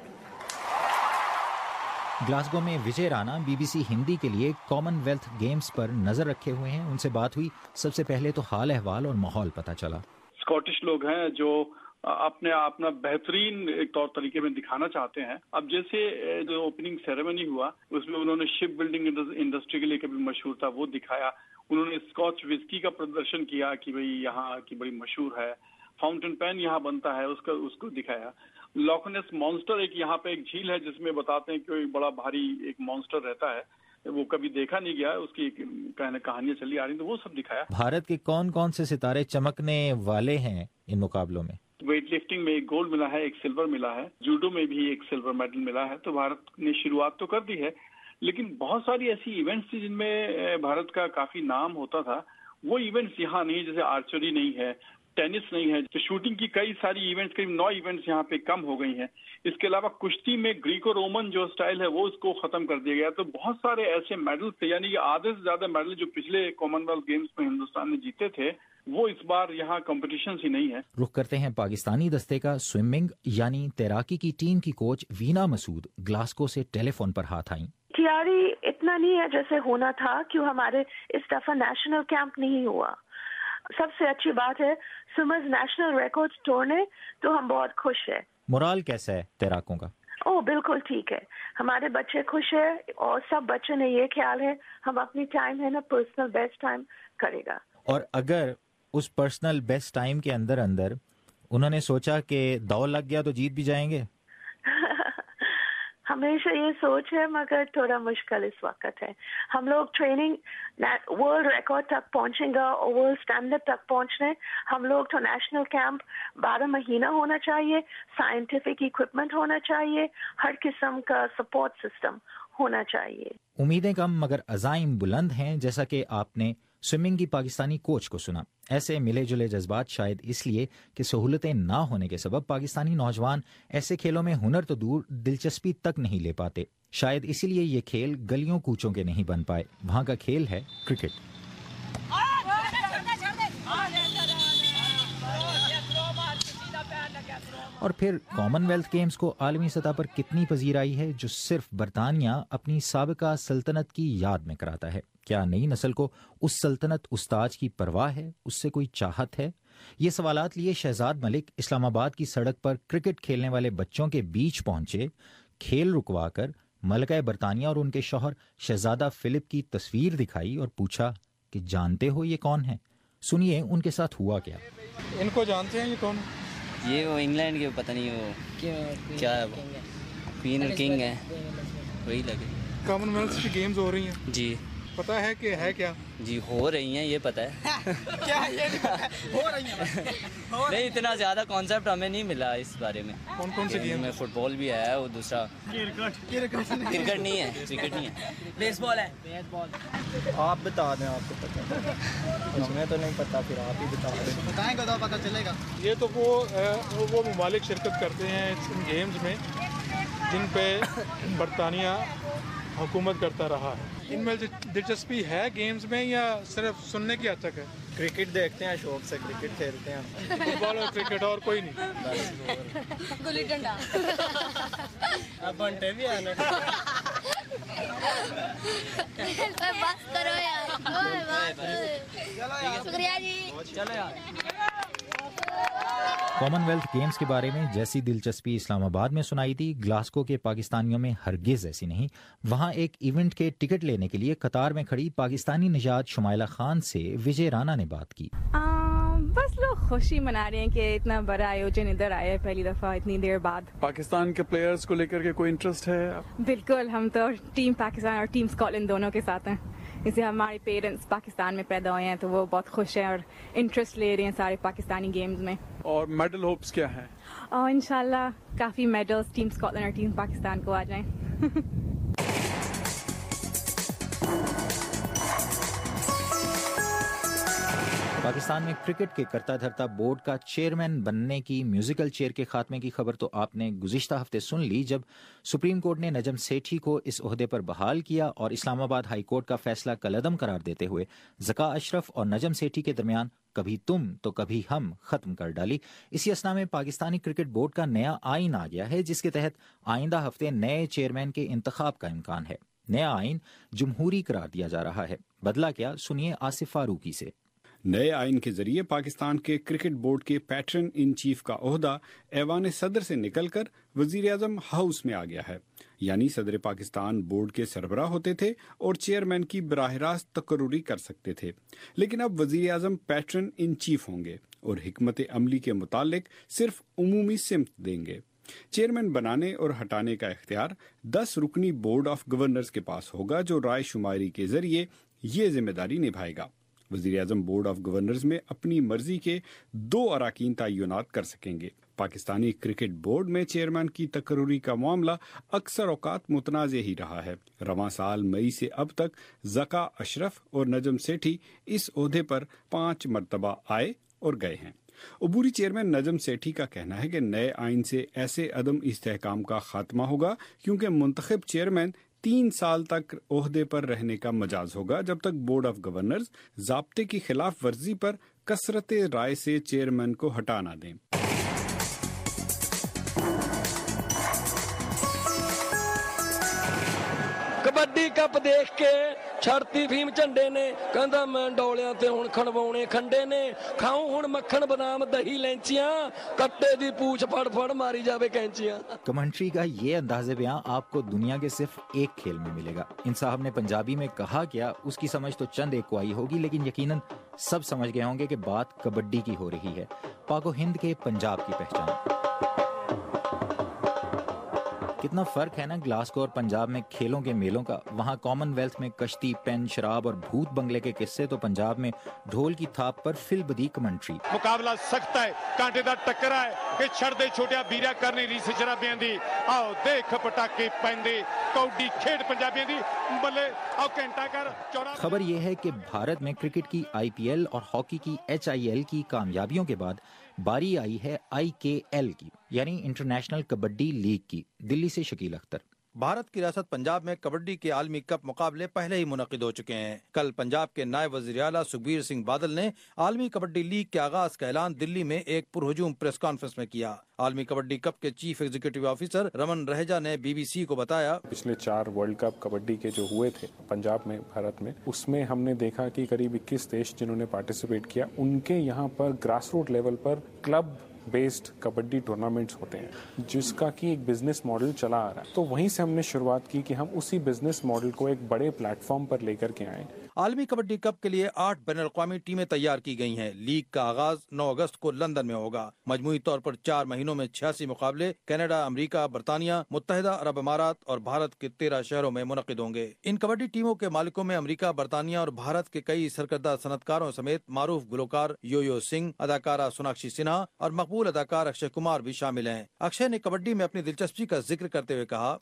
Glasgow میں وجے رانا BBC ہندی کے لیے کامن ویلتھ گیمز پر نظر رکھے ہوئے ہیں۔ ان سے بات ہوئی، سب سے پہلے تو حال احوال اور ماحول پتہ چلا۔ اسکاٹش لوگ ہیں جو اپنا بہترین ایک طور طریقے میں دکھانا چاہتے ہیں۔ اب جیسے جو اوپننگ سیریمنی ہوا اس میں انہوں نے شپ بلڈنگ انڈسٹری کے لیے کبھی مشہور تھا وہ دکھایا، انہوں نے اسکاچ وسکی کا پردرشن کیا کہ بھئی یہاں کی بڑی مشہور ہے، فاؤنٹین پین یہاں بنتا ہے اس کو دکھایا۔ لاکھنیس مانسٹر ایک یہاں پہ ایک جھیل ہے جس میں بتاتے ہیں کہ ایک بڑا بھاری ایک مانسٹر رہتا ہے، وہ کبھی دیکھا نہیں گیا، اس کی کہانیاں چلی آ رہی تو وہ سب دکھایا۔ بھارت کے کون کون سے ستارے چمکنے والے ہیں ان مقابلوں میں؟ ویٹ لفٹنگ میں ایک گولڈ ملا ہے، ایک سلور ملا ہے، جوڈو میں بھی ایک سلور میڈل ملا ہے، تو بھارت نے شروعات تو کر دی ہے، لیکن بہت ساری ایسی ایونٹس تھی جن میں بھارت کا کافی نام ہوتا تھا، وہ ایونٹس یہاں نہیں، جیسے آرچری نہیں ہے، ٹینس نہیں ہے، تو شوٹنگ کی کئی ساری ایونٹس، قریب 9 ایونٹس یہاں پہ کم ہو گئی ہیں۔ اس کے علاوہ کشتی میں گریکو رومن جو سٹائل ہے وہ اس کو ختم کر دیا گیا، تو بہت سارے ایسے میڈلز تھے، یعنی کہ آدھے سے زیادہ میڈل جو پچھلے کامن ویلتھ گیمز میں ہندوستان نے جیتے تھے وہ اس بار یہاں کمپٹیشن ہی نہیں ہے۔ رخ کرتے ہیں پاکستانی دستے کا۔ سوئمنگ یعنی تیراکی کی ٹیم کی کوچ وینا مسعود گلاسگو سے ٹیلی فون پر ہاتھ آئیں۔ تیاری اتنا نہیں ہے جیسے ہونا تھا، کیوں ہمارے اس دفعہ نیشنل کیمپ نہیں ہوا. سب سے اچھی بات ہے سمرز نیشنل ریکارڈ توڑنے، تو ہم بہت خوش ہیں. مورال کیسا ہے تیراکوں کا؟ بالکل ٹھیک ہے، ہمارے بچے خوش ہیں اور سب بچوں نے یہ خیال ہے ہم اپنی ٹائم ہے نا پرسنل بیسٹ ٹائم کرے گا. اور اگر اس پرسنل بیسٹ ٹائم کے اندر انہوں نے سوچا کہ دوڑ لگ گیا تو جیت بھی جائیں گے؟ ہمیشہ یہ سوچ ہے مگر تھوڑا مشکل اس وقت ہے. ہم لوگ ٹریننگ ورلڈ ریکارڈ تک پہنچیں گا اور ورلڈ اسٹینڈرڈ تک پہنچنے ہم لوگ تو نیشنل کیمپ 12 مہینہ ہونا چاہیے، سائنٹیفک اکوپمنٹ ہونا چاہیے، ہر قسم کا سپورٹ سسٹم ہونا چاہیے. امیدیں کم مگر عزائم بلند ہیں، جیسا کہ آپ نے سوئمنگ کی پاکستانی کوچ کو سنا. ایسے ملے جلے جذبات شاید اس لیے کہ سہولتیں نہ ہونے کے سبب پاکستانی نوجوان ایسے کھیلوں میں ہنر تو دور دلچسپی تک نہیں لے پاتے. شاید اسی لیے یہ کھیل گلیوں کوچوں کے نہیں بن پائے. وہاں کا کھیل ہے کرکٹ. اور پھر کامن ویلتھ گیمز کو عالمی سطح پر کتنی پذیرائی ہے جو صرف برطانیہ اپنی سابقہ سلطنت کی یاد میں کراتا ہے. کیا نئی نسل کو اس سلطنت استاج کی پرواہ ہے؟ اس سے کوئی چاہت ہے؟ یہ سوالات لیے شہزاد ملک اسلام آباد کی سڑک پر کرکٹ کھیلنے والے بچوں کے بیچ پہنچے. کھیل رکوا کر ملکہ برطانیہ اور ان کے شوہر شہزادہ فلپ کی تصویر دکھائی اور پوچھا کہ جانتے ہو یہ کون ہے؟ سنیے ان کے ساتھ ہوا کیا. ان کو جانتے ہیں یہ کون؟ یہ وہ انگلینڈ کے پتہ نہیں وہ کیا ہے، وہ کوئین اور کنگ ہے، وہی لگے. کامن ویلتھ کی گیمز ہو رہی ہیں جی، پتہ ہے کہ ہے کیا؟ جی ہو رہی ہیں، یہ پتہ ہے. کیا یہ نہیں پتہ ہو رہی ہیں؟ نہیں اتنا زیادہ کانسیپٹ ہمیں نہیں ملا اس بارے میں. کون کون سے گیم؟ میں فٹ بال بھی ہے، وہ دوسرا کرکٹ نہیں ہے، کرکٹ نہیں ہے، بیس بال ہے. آپ بتا دیں، آپ کو پتہ ہے؟ ہمیں تو نہیں پتہ، پھر آپ ہی بتا دیں. بتائیں گے تو پتہ چلے گا. یہ تو وہ ممالک شرکت کرتے ہیں ان گیمز میں جن پہ برطانیہ حکومت کرتا رہا ہے. ان میں دلچسپی ہے گیمز میں یا صرف سننے کی حد تک ہے؟ کرکٹ دیکھتے ہیں، شوق سے کرکٹ کھیلتے ہیں. فٹ بال اور کرکٹ اور کوئی نہیں؟ گلی ڈنڈا اب بنٹے بھی آنے. بس کرو یار، شکریہ جی. چلو یار. کامن ویلتھ گیمز کے بارے میں جیسی دلچسپی اسلام آباد میں سنائی تھی، گلاسکو کے پاکستانیوں میں ہرگز ایسی نہیں. وہاں ایک ایونٹ کے ٹکٹ لینے کے لیے قطار میں کھڑی پاکستانی نژاد شمائلہ خان سے وجے رانا نے بات کی. بس لوگ خوشی منا رہے ہیں کہ اتنا بڑا آیوجن ادھر آیا ہے پہلی دفعہ اتنی دیر بعد. پاکستان کے پلیئرز کو لے کر کے کوئی انٹرسٹ ہے؟ بالکل، ہم تو ٹیم پاکستان اور ٹیم اسکاٹ دونوں کے ساتھ ہیں. اسے ہمارے پیرنٹس پاکستان میں پیدا ہوئے ہیں تو وہ بہت خوش ہیں اور انٹرسٹ لے رہے ہیں سارے پاکستانی گیمز میں. اور میڈل ہوپس کیا ہیں؟ اور انشاءاللہ کافی میڈلز ٹیم اسکاٹ لینڈ اور ٹیم پاکستان کو آ جائیں. پاکستان میں کرکٹ کے کرتا دھرتا بورڈ کا چیئرمین بننے کی میوزیکل چیئر کے خاتمے کی خبر تو آپ نے گزشتہ ہفتے سن لی، جب سپریم کورٹ نے نجم سیٹھی کو اس عہدے پر بحال کیا اور اسلام آباد ہائی کورٹ کا فیصلہ کالعدم قرار دیتے ہوئے ذکا اشرف اور نجم سیٹھی کے درمیان کبھی تم تو کبھی ہم ختم کر ڈالی. اسی اثنا میں پاکستانی کرکٹ بورڈ کا نیا آئین آ گیا ہے، جس کے تحت آئندہ ہفتے نئے چیئرمین کے انتخاب کا امکان ہے. نیا آئین جمہوری قرار دیا جا رہا ہے. بدلا کیا، سنیے آصف فاروقی سے. نئے آئین کے ذریعے پاکستان کے کرکٹ بورڈ کے پیٹرن ان چیف کا عہدہ ایوان صدر سے نکل کر وزیر اعظم ہاؤس میں آ گیا ہے. یعنی صدر پاکستان بورڈ کے سربراہ ہوتے تھے اور چیئرمین کی براہ راست تقرری کر سکتے تھے، لیکن اب وزیر اعظم پیٹرن ان چیف ہوں گے اور حکمت عملی کے متعلق صرف عمومی سمت دیں گے. چیئرمین بنانے اور ہٹانے کا اختیار 10 رکنی بورڈ آف گورنرز کے پاس ہوگا، جو رائے شماری کے ذریعے یہ ذمہ داری نبھائے گا. وزیر اعظم بورڈ آف گورنرز میں اپنی مرضی کے 2 اراکین تعینات کر سکیں گے. پاکستانی کرکٹ بورڈ میں چیئرمین کی تقرری کا معاملہ اکثر اوقات متنازع ہی رہا ہے. رواں سال مئی سے اب تک ذکا اشرف اور نجم سیٹھی اس عہدے پر 5 مرتبہ آئے اور گئے ہیں. عبوری چیئرمین نجم سیٹھی کا کہنا ہے کہ نئے آئین سے ایسے عدم استحکام کا خاتمہ ہوگا کیونکہ منتخب چیئرمین 3 سال تک عہدے پر رہنے کا مجاز ہوگا، جب تک بورڈ آف گورنرز ضابطے کی خلاف ورزی پر کثرت رائے سے چیئرمین کو ہٹا نہ دیں. ਕਬੱਡੀ ਕੱਪ ਦੇਖ ਕੇ ਛੜਤੀ ਫੀਮ ਝੰਡੇ ਨੇ, ਕਹਿੰਦਾ ਮੈਂ ਡੋਲਿਆਂ ਤੇ ਹੁਣ ਖਣਵਾਉਣੇ ਖੰਡੇ ਨੇ, ਖਾਉ ਹੁਣ ਮੱਖਣ ਬਦਾਮ ਦਹੀਂ ਲੈਂਚੀਆਂ, ਕੱਟੇ ਦੀ ਪੂਛ ਫੜ ਫੜ मारी जावे कैंचियां। कमेंट्री का ये अंदाज़े बयां आपको दुनिया के सिर्फ एक खेल में मिलेगा। इन साहब ने पंजाबी में कहा क्या, उसकी समझ तो चंद एक को आई होगी, लेकिन यकीनन सब समझ गए होंगे कि बात कबड्डी की हो रही है, पाको हिंद के पंजाब की पहचान। कितना फर्क है ना ग्लासगो और पंजाब में खेलों के मेलों का। वहाँ कॉमनवेल्थ में कश्ती, पेन, शराब और भूत बंगले के किस्से, तो पंजाब में ढोल की थाप पर फिलबदी कमेंट्री। मुकाबला सख्त है, कांटे दा टक्कर है कि छड़ दे छोटिया बीरा करनी रीस शराबियां दी, आओ देख पटाके पैंदे, कौडी खेड पंजाबियां दी, बल्ले आओ घंटा कर चौरा। खबर यह है कि भारत में क्रिकेट की IPL और हॉकी की HIL की कामयाबियों के बाद बारी आई है IKL की, यानी इंटरनेशनल कबड्डी लीग की। दिल्ली से शकील अख्तर। भारत की रियासत पंजाब में कबड्डी के आलमी कप मुकाबले पहले ही मुनक़िद हो चुके हैं। कल पंजाब के नायब वज़ीर आला सुखबीर सिंह बादल ने आलमी कबड्डी लीग के आगाज का ऐलान दिल्ली में एक पुरहुजूम प्रेस कॉन्फ्रेंस में किया। आलमी कबड्डी कप के chief executive officer Raman Raheja ने BBC को बताया, पिछले 4 वर्ल्ड कप कबड्डी के जो हुए थे पंजाब में, भारत में, उसमें हमने देखा कि करीब 21 देश जिन्होंने पार्टिसिपेट किया, उनके यहाँ पर ग्रास रूट लेवल पर क्लब बेस्ड कबड्डी टूर्नामेंट्स होते हैं, जिसका कि एक बिजनेस मॉडल चला आ रहा है। तो वहीं से हमने शुरुआत की कि हम उसी बिजनेस मॉडल को एक बड़े प्लेटफॉर्म पर लेकर के आए। आलमी कबड्डी कप के लिए 8 बैनुल-अक़वामी टीमें तैयार की गई हैं। लीग का आगाज 9 अगस्त को लंदन में होगा। मजमूई तौर पर 4 महीनों में 86 मुकाबले कनाडा, अमेरिका, बरतानिया, मुत्तहिदा अरब अमारात और भारत के 13 शहरों में मुनक़िद होंगे। इन कबड्डी टीमों के मालिकों में अमेरिका, बरतानिया और भारत के कई सरकर्दा सनतकारों समेत मारूफ गुलकार यो सिंह, अदाकारा सोनाक्षी सिन्हा और मकबूल अदाकार अक्षय कुमार भी शामिल हैं। अक्षय ने कबड्डी में अपनी दिलचस्पी का जिक्र करते हुए कहा,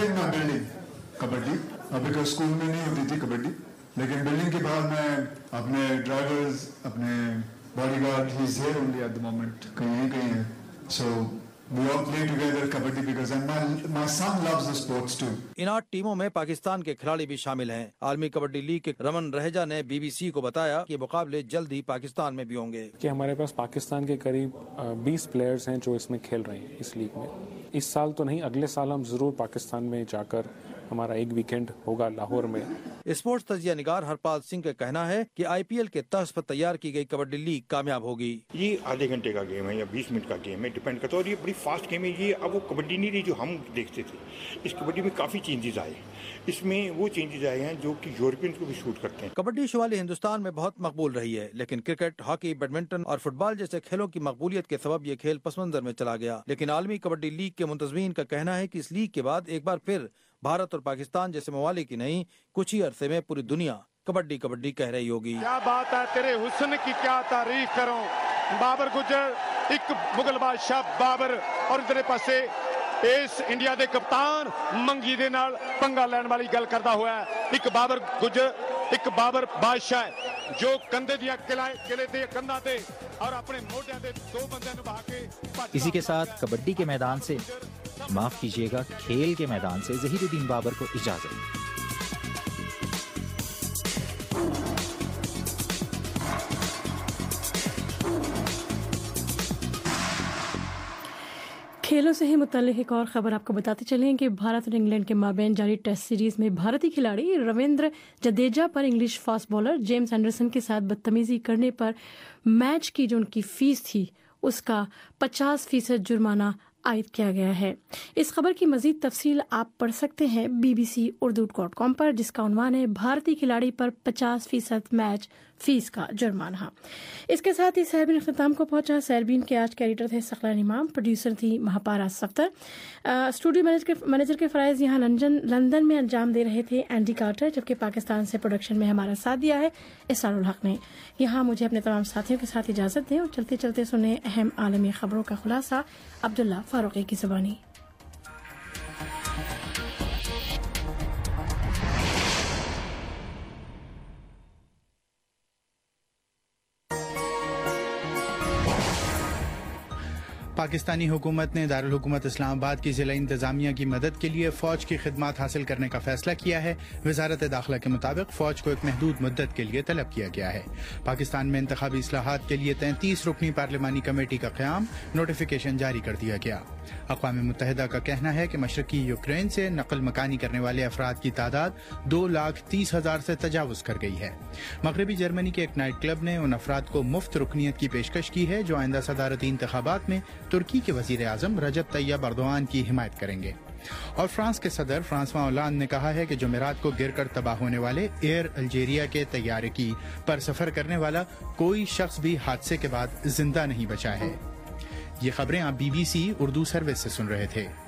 कबड्डी स्कूल में नहीं होती थी कबड्डी, लेकिन बिल्डिंग के बाद मैं अपने ड्राइवर्स, अपने bodyguard, he is here only at the moment, कहीं है, सो we all play together kabaddi because my son loves the sports too. इन 8 टीमों में पाकिस्तान के खिलाड़ी भी शामिल हैं। आलमी कबड्डी लीग के रमन रहेजा ने BBC को बताया कि मुकाबले जल्द ही पाकिस्तान में भी होंगे। कि हमारे पास पाकिस्तान के करीब 20 प्लेयर्स हैं जो इसमें खेल रहे हैं इस लीग में। इस साल तो नहीं, अगले साल हम जरूर पाकिस्तान में जाकर हमारा एक वीकेंड होगा लाहौर में। स्पोर्ट्स तजिया निगार हरपाल सिंह का कहना है कि IPL के तर्ज पर तैयार की गई कबड्डी लीग कामयाब होगी। ये आधे घंटे का गेम है या 20 मिनट का गेम है, डिपेंड करता है, और ये बड़ी फास्ट गेम है। ये अब वो कबड्डी नहीं रही जो हम देखते थे। इस कबड्डी में काफी चेंजेस आए, इसमें वो चेंजेस आए हैं जो कि यूरोपियन को भी शूट करते हैं। कबड्डी शुमाली हिंदुस्तान में बहुत मकबूल रही है, लेकिन क्रिकेट, हॉकी, बैडमिंटन और फुटबॉल जैसे खेलों की मकबूलियत के सबब ये खेल पसमंजर में चला गया। लेकिन आलमी कबड्डी लीग के मुंतज़मीन का कहना है कि इस लीग के बाद एक बार फिर भारत और पाकिस्तान जैसे ममालिक की नहीं, कुछ ही अरसे में पूरी दुनिया कबड्डी कबड्डी कह रही होगी। क्या बात है, तेरे हुस्न की क्या तारीफ करूं। बाबर गुजर, एक मुगल बादशाह बाबर, और इधर पासे इस इंडिया के कप्तान मंगी दे नाल पंगा लैण वाली गल करता हुआ एक बाबर गुजर, एक बाबर बादशाह जो कंधे दिया किले दे कंधा ते और अपने मोढियां दे 2 बंदे निभा के। इसी के साथ कबड्डी के मैदान से, माफ कीजिएगा, खेल के मैदान से ज़हीरुद्दीन बाबर को इजाजत। खेलों से ही मुताल्लिक़ एक और ख़बर आपको बताते चलें कि भारत और इंग्लैंड के माबैन जारी टेस्ट सीरीज़ में भारतीय खिलाड़ी रविंद्र जडेजा पर English fast bowler James Anderson के साथ बदतमीज़ी करने पर मैच की जो उनकी फ़ीस थी उसका 50% जुर्माना आयद किया गया है। इस खबर की मज़ीद तफसील आप पढ़ सकते हैं bbcurdu.com पर, जिसका उन्वान है भारतीय खिलाड़ी पर 50% मैच फीस का जुर्माना। इसके साथ ही सहरबीन अख्ताम को पहुंचा। सहरबीन के आज के एडिटर थे सकलान इमाम, प्रोड्यूसर थी महापारा सफ्तर, स्टूडियो मैनेजर के फ़राइज़ यहाँ लंदन में अंजाम दे रहे थे एंडी कार्टर, जबकि पाकिस्तान से प्रोडक्शन में हमारा साथ दिया है इसरारुल हक ने। यहाँ मुझे अपने तमाम साथियों के साथ इजाज़त दें और चलते चलते सुने अहम आलमी खबरों का खुलासा अब्दुल्ला फारूकी की ज़बानी। पाकिस्तानी हुकूमत ने दारुल हुकूमत इस्लामाबाद की ज़िला इंतज़ामिया की मदद के लिए फ़ौज की खिदमत हासिल करने का फैसला किया है। वज़ारत दाखिला के मुताबिक फ़ौज को एक महदूद मुद्दत के लिए तलब किया गया है। पाकिस्तान में इंतखाबी इस्लाहात के लिए 33 रुकनी पार्लिमानी कमेटी का क़याम, नोटिफिकेशन जारी कर दिया गया। اقوام متحدہ کا کہنا ہے کہ مشرقی یوکرین سے نقل مکانی کرنے والے افراد کی تعداد 2,30,000 سے تجاوز کر گئی ہے۔ مغربی جرمنی کے ایک نائٹ کلب نے ان افراد کو مفت رکنیت کی پیشکش کی ہے جو آئندہ صدارتی انتخابات میں ترکی کے وزیر اعظم رجب طیب ایردوان کی حمایت کریں گے۔ اور فرانس کے صدر فرانسوا ہولاند نے کہا ہے کہ جمعرات کو گر کر تباہ ہونے والے ایئر الجیریا کے طیارے کی پر سفر کرنے والا کوئی شخص بھی حادثے کے بعد زندہ نہیں بچا ہے۔ یہ خبریں آپ BBC اردو سروس سے سن رہے تھے۔